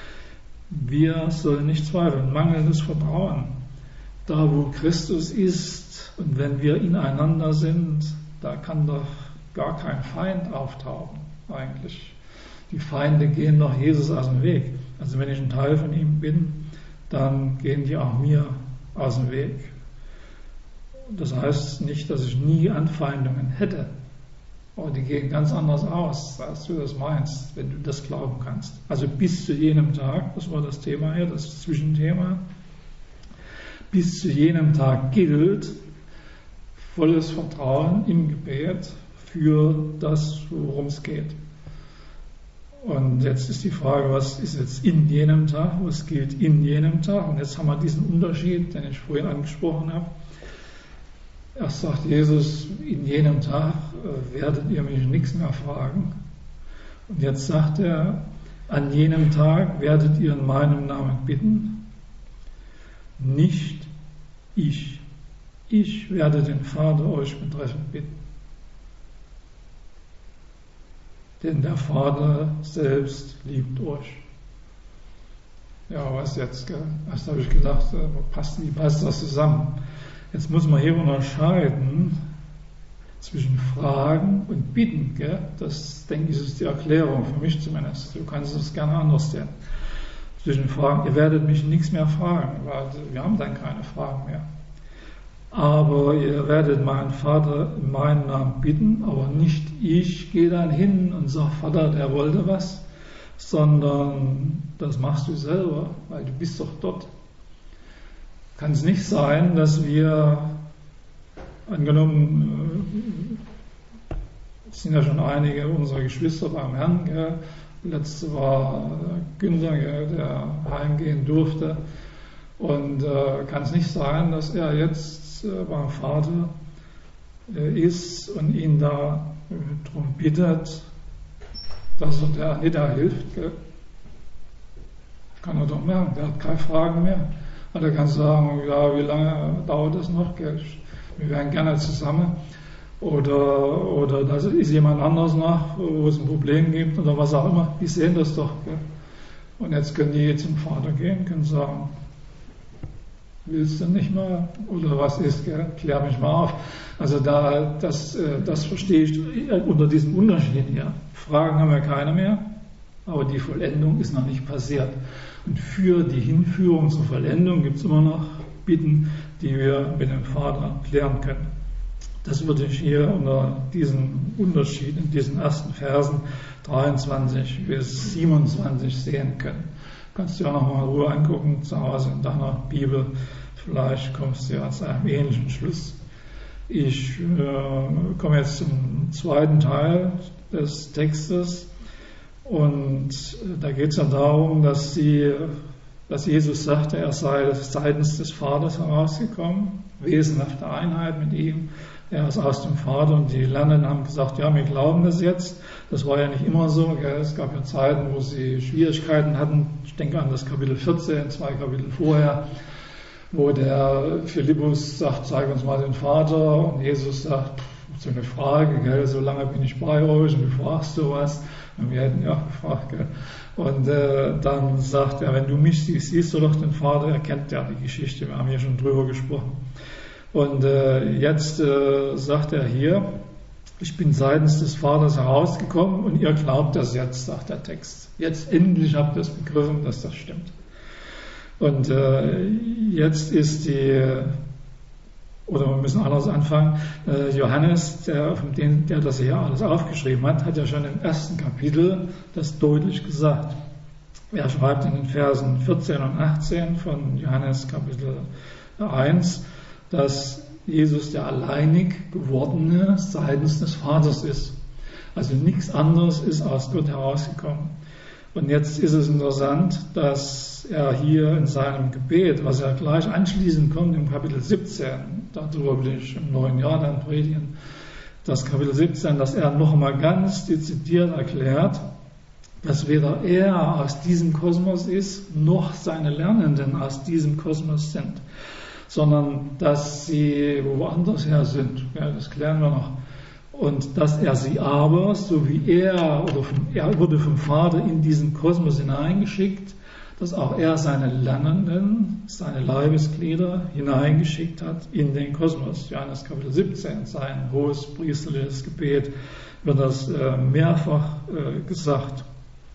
Wir sollen nicht zweifeln, mangelndes Vertrauen. Da, wo Christus ist und wenn wir ineinander sind, da kann doch gar kein Feind auftauchen, eigentlich. Die Feinde gehen doch Jesus aus dem Weg. Also wenn ich ein Teil von ihm bin, dann gehen die auch mir aus dem Weg. Das heißt nicht, dass ich nie Anfeindungen hätte. Aber die gehen ganz anders aus, als du das meinst, wenn du das glauben kannst. Also bis zu jenem Tag, das war das Thema hier, das Zwischenthema, bis zu jenem Tag gilt volles Vertrauen im Gebet für das, worum es geht. Und jetzt ist die Frage, was ist jetzt in jenem Tag, was gilt in jenem Tag? Und jetzt haben wir diesen Unterschied, den ich vorhin angesprochen habe. Erst sagt Jesus, in jenem Tag werdet ihr mich nichts mehr fragen. Und jetzt sagt er, an jenem Tag werdet ihr in meinem Namen bitten. Nicht ich. Ich werde den Vater euch betreffend bitten. Denn der Vater selbst liebt euch. Ja, was jetzt? Gell? Erst habe ich gedacht, wie passt das zusammen? Jetzt muss man hier unterscheiden zwischen Fragen und Bitten. Gell? Das, denke ich, ist die Erklärung, für mich zumindest. Du kannst es gerne anders sehen. Zwischen Fragen, ihr werdet mich nichts mehr fragen, weil wir haben dann keine Fragen mehr. Aber ihr werdet meinen Vater in meinem Namen bitten, aber nicht ich gehe dann hin und sage, Vater, der wollte was, sondern das machst du selber, weil du bist doch dort. Kann es nicht sein, dass wir, angenommen, es sind ja schon einige unserer Geschwister beim Herrn, gell? Letzte war Günther, gell, der heimgehen durfte, und kann es nicht sein, dass er jetzt beim Vater ist und ihn da darum bittet, dass er der Anita hilft. Gell? Kann er doch merken, der hat keine Fragen mehr. Und er kann sagen, ja, wie lange dauert das noch? Gell? Wir wären gerne zusammen. Oder da ist jemand anders nach, wo es ein Problem gibt oder was auch immer. Die sehen das doch. Gell? Und jetzt können die zum Vater gehen, können sagen, willst du nicht mal? Oder was ist? Gell? Klär mich mal auf. Also das verstehe ich unter diesem Unterschied hier. Fragen haben wir keine mehr, aber die Vollendung ist noch nicht passiert. Und für die Hinführung zur Vollendung gibt es immer noch Bitten, die wir mit dem Vater klären können. Das würde ich hier unter diesen Unterschied in diesen ersten Versen 23 bis 27 sehen können. Kannst du ja nochmal in Ruhe angucken, zu Hause in deiner Bibel. Vielleicht kommst du ja zu einem ähnlichen Schluss. Ich komme jetzt zum zweiten Teil des Textes. Und da geht es ja darum, dass Jesus sagte, er sei seitens des Vaters herausgekommen, wesenhafte Einheit mit ihm. Er ist aus dem Vater, und die Lernenden haben gesagt, ja, wir glauben das jetzt. Das war ja nicht immer so. Gell? Es gab ja Zeiten, wo sie Schwierigkeiten hatten. Ich denke an das Kapitel 14, 2 Kapitel vorher, wo der Philippus sagt, zeig uns mal den Vater. Und Jesus sagt, so eine Frage, gell? So lange bin ich bei euch und du fragst sowas. Und wir hätten ja gefragt. Gell? Und dann sagt er, wenn du mich siehst, siehst du doch den Vater. Er kennt ja die Geschichte, wir haben hier schon drüber gesprochen. Und jetzt sagt er hier, ich bin seitens des Vaters herausgekommen und ihr glaubt das jetzt, sagt der Text. Jetzt endlich habt ihr es begriffen, dass das stimmt. Und jetzt ist oder wir müssen anders anfangen, Johannes, der das hier alles aufgeschrieben hat ja schon im ersten Kapitel das deutlich gesagt. Er schreibt in den Versen 14 und 18 von Johannes Kapitel 1, dass Jesus der alleinig gewordene seitens des Vaters ist. Also nichts anderes ist aus Gott herausgekommen. Und jetzt ist es interessant, dass er hier in seinem Gebet, was er gleich anschließend kommt im Kapitel 17, darüber will ich im neuen Jahr dann predigen, das Kapitel 17, dass er noch einmal ganz dezidiert erklärt, dass weder er aus diesem Kosmos ist, noch seine Lernenden aus diesem Kosmos sind, sondern dass sie woanders her sind. Ja, das klären wir noch. Und dass er sie aber, so wie er wurde vom Vater in diesen Kosmos hineingeschickt, dass auch er seine Lernenden, seine Leibesglieder hineingeschickt hat in den Kosmos. Johannes Kapitel 17, sein hohes priesterliches Gebet, wird das mehrfach gesagt.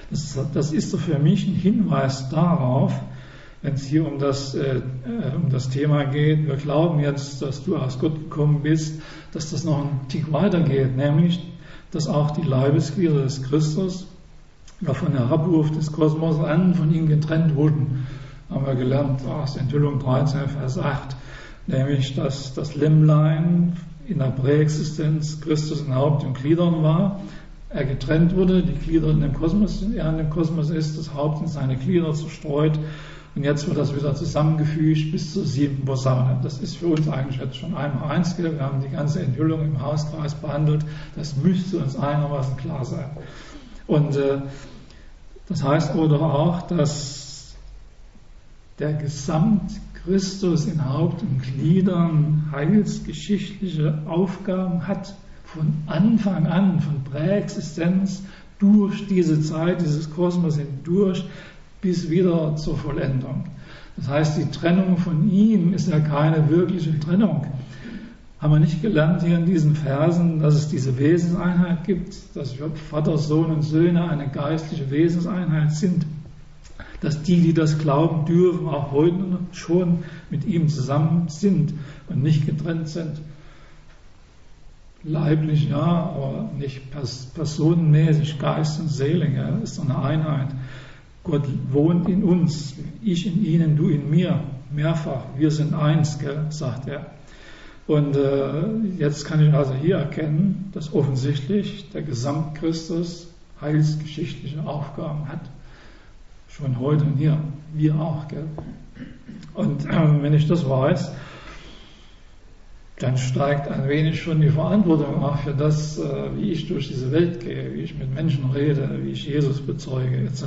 Das ist doch für mich ein Hinweis darauf, wenn es hier um das Thema geht, wir glauben jetzt, dass du aus Gott gekommen bist, dass das noch einen Tick weitergeht, nämlich, dass auch die Leibesglieder des Christus von der Herabwurf des Kosmos an von ihm getrennt wurden. Haben wir gelernt aus Enthüllung 13, Vers 8, nämlich, dass das Lämmlein in der Präexistenz Christus in Haupt und Gliedern war, er getrennt wurde, die Glieder in dem Kosmos, er in dem Kosmos ist, das Haupt in seine Glieder zerstreut. Und jetzt wird das wieder zusammengefügt bis zur 7. Posaune. Das ist für uns eigentlich jetzt schon einmal eins. Wir haben die ganze Enthüllung im Hauskreis behandelt. Das müsste uns einigermaßen klar sein. Und das heißt oder auch, dass der Gesamtchristus in Haupt und Gliedern heilsgeschichtliche Aufgaben hat, von Anfang an, von Präexistenz durch diese Zeit, dieses Kosmos hindurch, bis wieder zur Vollendung. Das heißt, die Trennung von ihm ist ja keine wirkliche Trennung. Haben wir nicht gelernt hier in diesen Versen, dass es diese Wesenseinheit gibt, dass Vater, Sohn und Söhne eine geistliche Wesenseinheit sind, dass die das glauben dürfen, auch heute schon mit ihm zusammen sind und nicht getrennt sind. Leiblich ja, aber nicht personenmäßig, Geist und Seele, ja, ist eine Einheit. Gott wohnt in uns, ich in ihnen, du in mir, mehrfach, wir sind eins, gell, sagt er. Und jetzt kann ich also hier erkennen, dass offensichtlich der Gesamtchristus heilsgeschichtliche Aufgaben hat. Schon heute und hier, wir auch, gell. Und wenn ich das weiß, dann steigt ein wenig schon die Verantwortung auch für das, wie ich durch diese Welt gehe, wie ich mit Menschen rede, wie ich Jesus bezeuge, etc.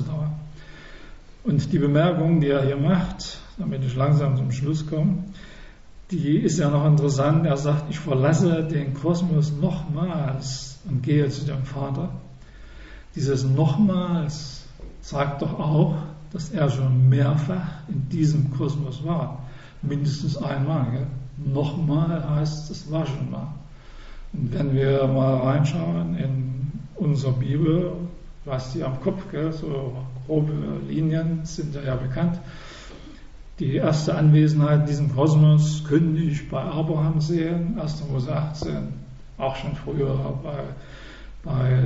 Und die Bemerkung, die er hier macht, damit ich langsam zum Schluss komme, die ist ja noch interessant. Er sagt, ich verlasse den Kosmos nochmals und gehe zu dem Vater. Dieses nochmals sagt doch auch, dass er schon mehrfach in diesem Kosmos war. Mindestens einmal. Gell? Nochmal heißt, es war schon mal. Und wenn wir mal reinschauen in unsere Bibel, was die am Kopf, gell, so grobe Linien sind ja bekannt. Die erste Anwesenheit in diesem Kosmos könnte ich bei Abraham sehen, 1. Mose 18, auch schon früher bei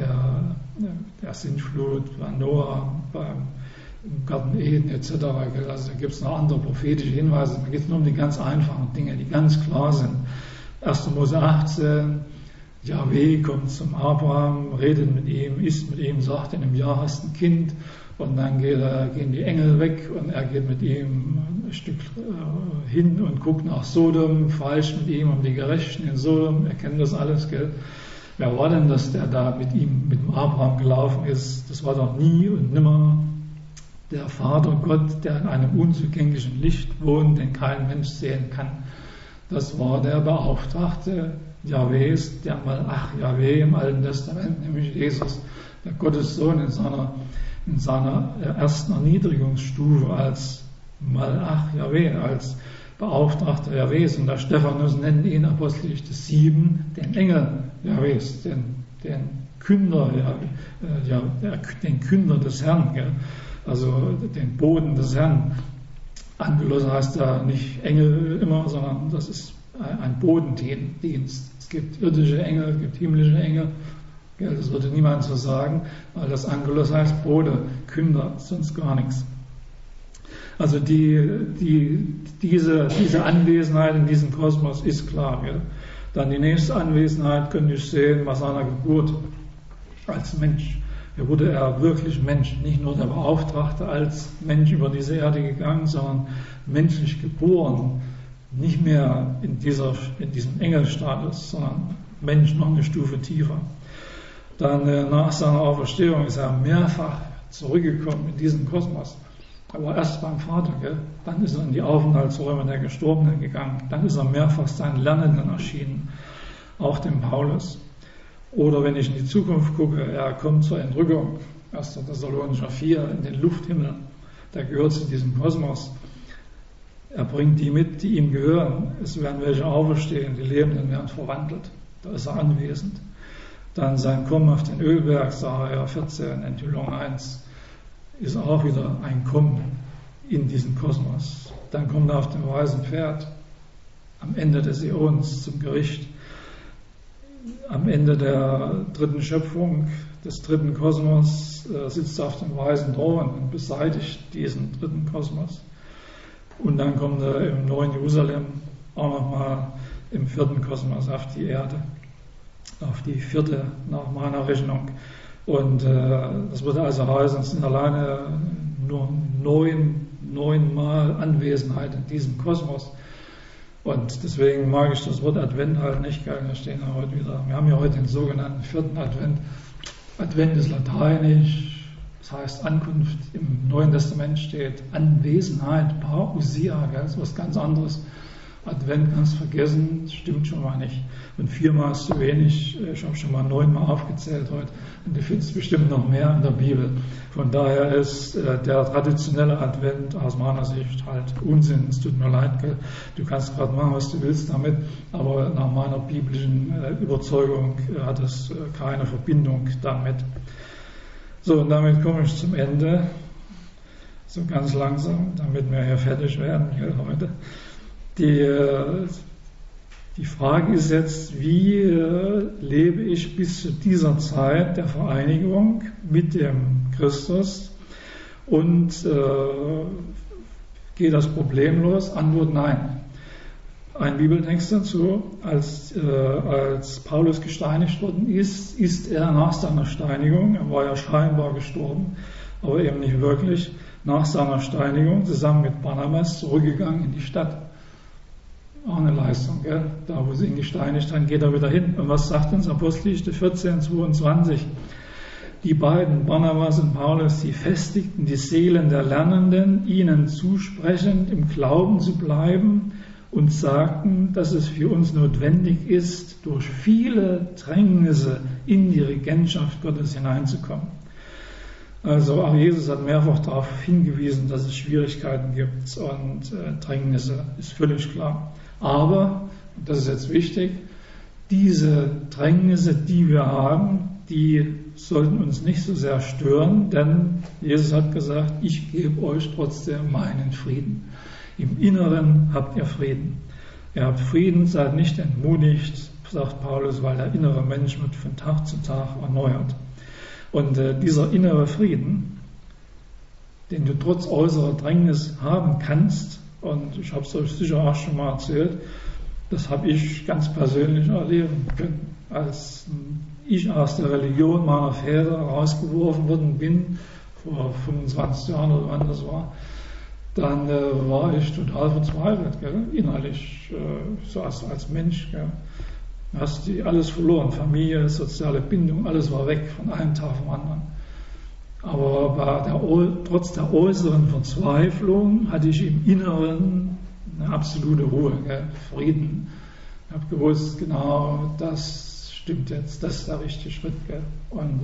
der Sintflut, bei Noah, beim Garten Eden etc. Also da gibt es noch andere prophetische Hinweise. Da geht es nur um die ganz einfachen Dinge, die ganz klar sind. 1. Mose 18, Jahweh kommt zum Abraham, redet mit ihm, isst mit ihm, sagt, in einem Jahr hast du ein Kind. Und dann gehen die Engel weg und er geht mit ihm ein Stück hin und guckt nach Sodom, feilscht mit ihm um die Gerechten in Sodom. Er kennt das alles, gell? Wer war denn das, der da mit ihm, mit dem Abraham gelaufen ist? Das war doch nie und nimmer der Vater Gott, der in einem unzugänglichen Licht wohnt, den kein Mensch sehen kann. Das war der Beauftragte Jahwehs, der Malach Jahweh im Alten Testament, nämlich Jesus, der Gottessohn in seiner ersten Erniedrigungsstufe als Malach Jahweh, als Beauftragter Jahwehs. Und der Stephanus nennt ihn Apostelgeschichte 7 den Engel Jahwehs, den Künder, den Künder des Herrn, gell? Also den Boden des Herrn. Angelos heißt ja nicht Engel immer, sondern das ist ein Bodendienst. Es gibt irdische Engel, es gibt himmlische Engel. Das würde niemand so sagen, weil das Angelos heißt Bode, Künder, sonst gar nichts. Also diese Anwesenheit in diesem Kosmos ist klar. Gell? Dann die nächste Anwesenheit könnte ich sehen bei seiner Geburt als Mensch. Da wurde er wirklich Mensch, nicht nur der Beauftragte als Mensch über diese Erde gegangen, sondern menschlich geboren. Nicht mehr in diesem Engelstatus, sondern Mensch noch eine Stufe tiefer. Dann nach seiner Auferstehung ist er mehrfach zurückgekommen in diesen Kosmos. Aber erst beim Vater, gell? Dann ist er in die Aufenthaltsräume der Gestorbenen gegangen. Dann ist er mehrfach seinen Lernenden erschienen, auch dem Paulus. Oder wenn ich in die Zukunft gucke, er kommt zur Entrückung, 1. Thessalonicher 4, in den Lufthimmel, der gehört zu diesem Kosmos. Er bringt die mit, die ihm gehören. Es werden welche auferstehen, die Lebenden werden verwandelt. Da ist er anwesend. Dann sein Kommen auf den Ölberg, Sacharja 14, Enthüllung 1, ist auch wieder ein Kommen in diesen Kosmos. Dann kommt er auf dem weißen Pferd am Ende des Äons zum Gericht. Am Ende der dritten Schöpfung, des dritten Kosmos, sitzt er auf dem weißen Thron und beseitigt diesen dritten Kosmos. Und dann kommt er im neuen Jerusalem auch nochmal im vierten Kosmos auf die Erde, auf die vierte nach meiner Rechnung. Und das würde also heißen, es sind alleine nur neunmal Anwesenheit in diesem Kosmos. Und deswegen mag ich das Wort Advent halt nicht, gell? Wir stehen ja heute wieder, wir haben ja heute den sogenannten vierten Advent. Advent ist lateinisch, das heißt Ankunft. Im Neuen Testament steht Anwesenheit, Parousia, gell? Das ist was ganz anderes. Advent kannst du vergessen, das stimmt schon mal nicht. Und 4-mal ist zu wenig, ich habe schon mal 9-mal aufgezählt heute. Und du findest bestimmt noch mehr in der Bibel. Von daher ist der traditionelle Advent aus meiner Sicht halt Unsinn. Es tut mir leid, gell? Du kannst gerade machen, was du willst damit, aber nach meiner biblischen Überzeugung hat es keine Verbindung damit. So, und damit komme ich zum Ende. So ganz langsam, damit wir hier fertig werden, gell, heute. Die Frage ist jetzt, wie lebe ich bis zu dieser Zeit der Vereinigung mit dem Christus und geht das problemlos? Antwort nein. Ein Bibeltext dazu, als Paulus gesteinigt worden ist er nach seiner Steinigung, er war ja scheinbar gestorben, aber eben nicht wirklich, nach seiner Steinigung zusammen mit Barnabas zurückgegangen in die Stadt. Auch eine Leistung, gell? Da wo sie ihn gesteinigt haben, geht er wieder hin. Und was sagt uns Apostelgeschichte 14, 22? Die beiden, Barnabas und Paulus, sie festigten die Seelen der Lernenden, ihnen zusprechend im Glauben zu bleiben und sagten, dass es für uns notwendig ist, durch viele Drängnisse in die Regentschaft Gottes hineinzukommen. Also auch Jesus hat mehrfach darauf hingewiesen, dass es Schwierigkeiten gibt und Drängnisse, ist völlig klar. Aber, und das ist jetzt wichtig, diese Drängnisse, die wir haben, die sollten uns nicht so sehr stören, denn Jesus hat gesagt, ich gebe euch trotzdem meinen Frieden. Im Inneren habt ihr Frieden. Ihr habt Frieden, seid nicht entmutigt, sagt Paulus, weil der innere Mensch wird von Tag zu Tag erneuert. Und dieser innere Frieden, den du trotz äußerer Drängnis haben kannst, und ich habe es euch sicher auch schon mal erzählt, das habe ich ganz persönlich erleben können. Als ich aus der Religion meiner Väter rausgeworfen worden bin, vor 25 Jahren oder wann das war, dann war ich total verzweifelt, gell? Innerlich, so als Mensch. Gell? Du hast alles verloren, Familie, soziale Bindung, alles war weg von einem Tag vom anderen. Aber trotz der äußeren Verzweiflung hatte ich im Inneren eine absolute Ruhe, gell? Frieden. Ich habe gewusst, genau, das stimmt jetzt, das ist der richtige Schritt. Gell? Und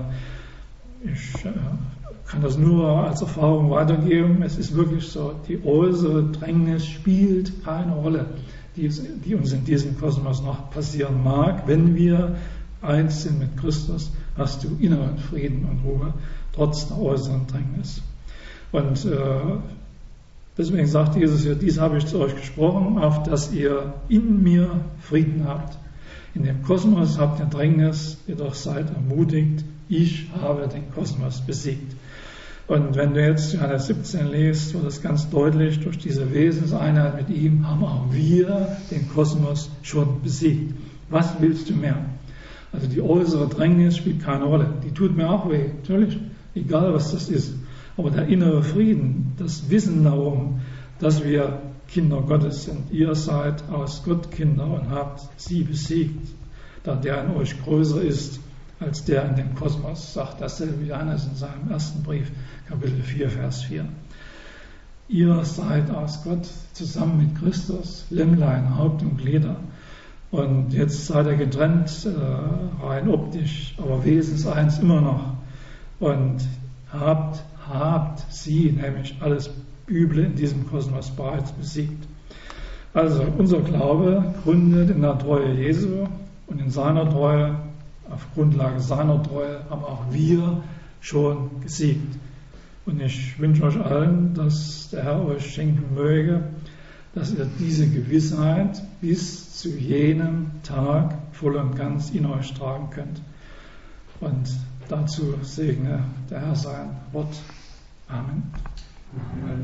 ich kann das nur als Erfahrung weitergeben. Es ist wirklich so, die äußere Drängnis spielt keine Rolle, die uns in diesem Kosmos noch passieren mag. Wenn wir eins sind mit Christus, hast du inneren Frieden und Ruhe, trotz der äußeren Drängnis. Und deswegen sagt Jesus hier, dies habe ich zu euch gesprochen, auf dass ihr in mir Frieden habt. In dem Kosmos habt ihr Drängnis, jedoch seid ermutigt, ich habe den Kosmos besiegt. Und wenn du jetzt Johannes 17 liest, wird es ganz deutlich, durch diese Wesenseinheit mit ihm haben auch wir den Kosmos schon besiegt. Was willst du mehr? Also die äußere Drängnis spielt keine Rolle. Die tut mir auch weh, natürlich, egal was das ist. Aber der innere Frieden, das Wissen darum, dass wir Kinder Gottes sind. Ihr seid aus Gott Kinder und habt sie besiegt, da der in euch größer ist als der in dem Kosmos, sagt dasselbe Johannes in seinem ersten Brief, Kapitel 4, Vers 4. Ihr seid aus Gott zusammen mit Christus, Lämmlein, Haupt und Glieder. Und jetzt seid ihr getrennt, rein optisch, aber wesenseins immer noch. Und habt sie, nämlich alles Üble in diesem Kosmos bereits besiegt. Also unser Glaube gründet in der Treue Jesu und in seiner Treue auf Grundlage seiner Treue haben auch wir schon gesiegt. Und ich wünsche euch allen, dass der Herr euch schenken möge, dass ihr diese Gewissheit bis zu jenem Tag voll und ganz in euch tragen könnt. Und dazu segne der Herr sein Wort. Amen.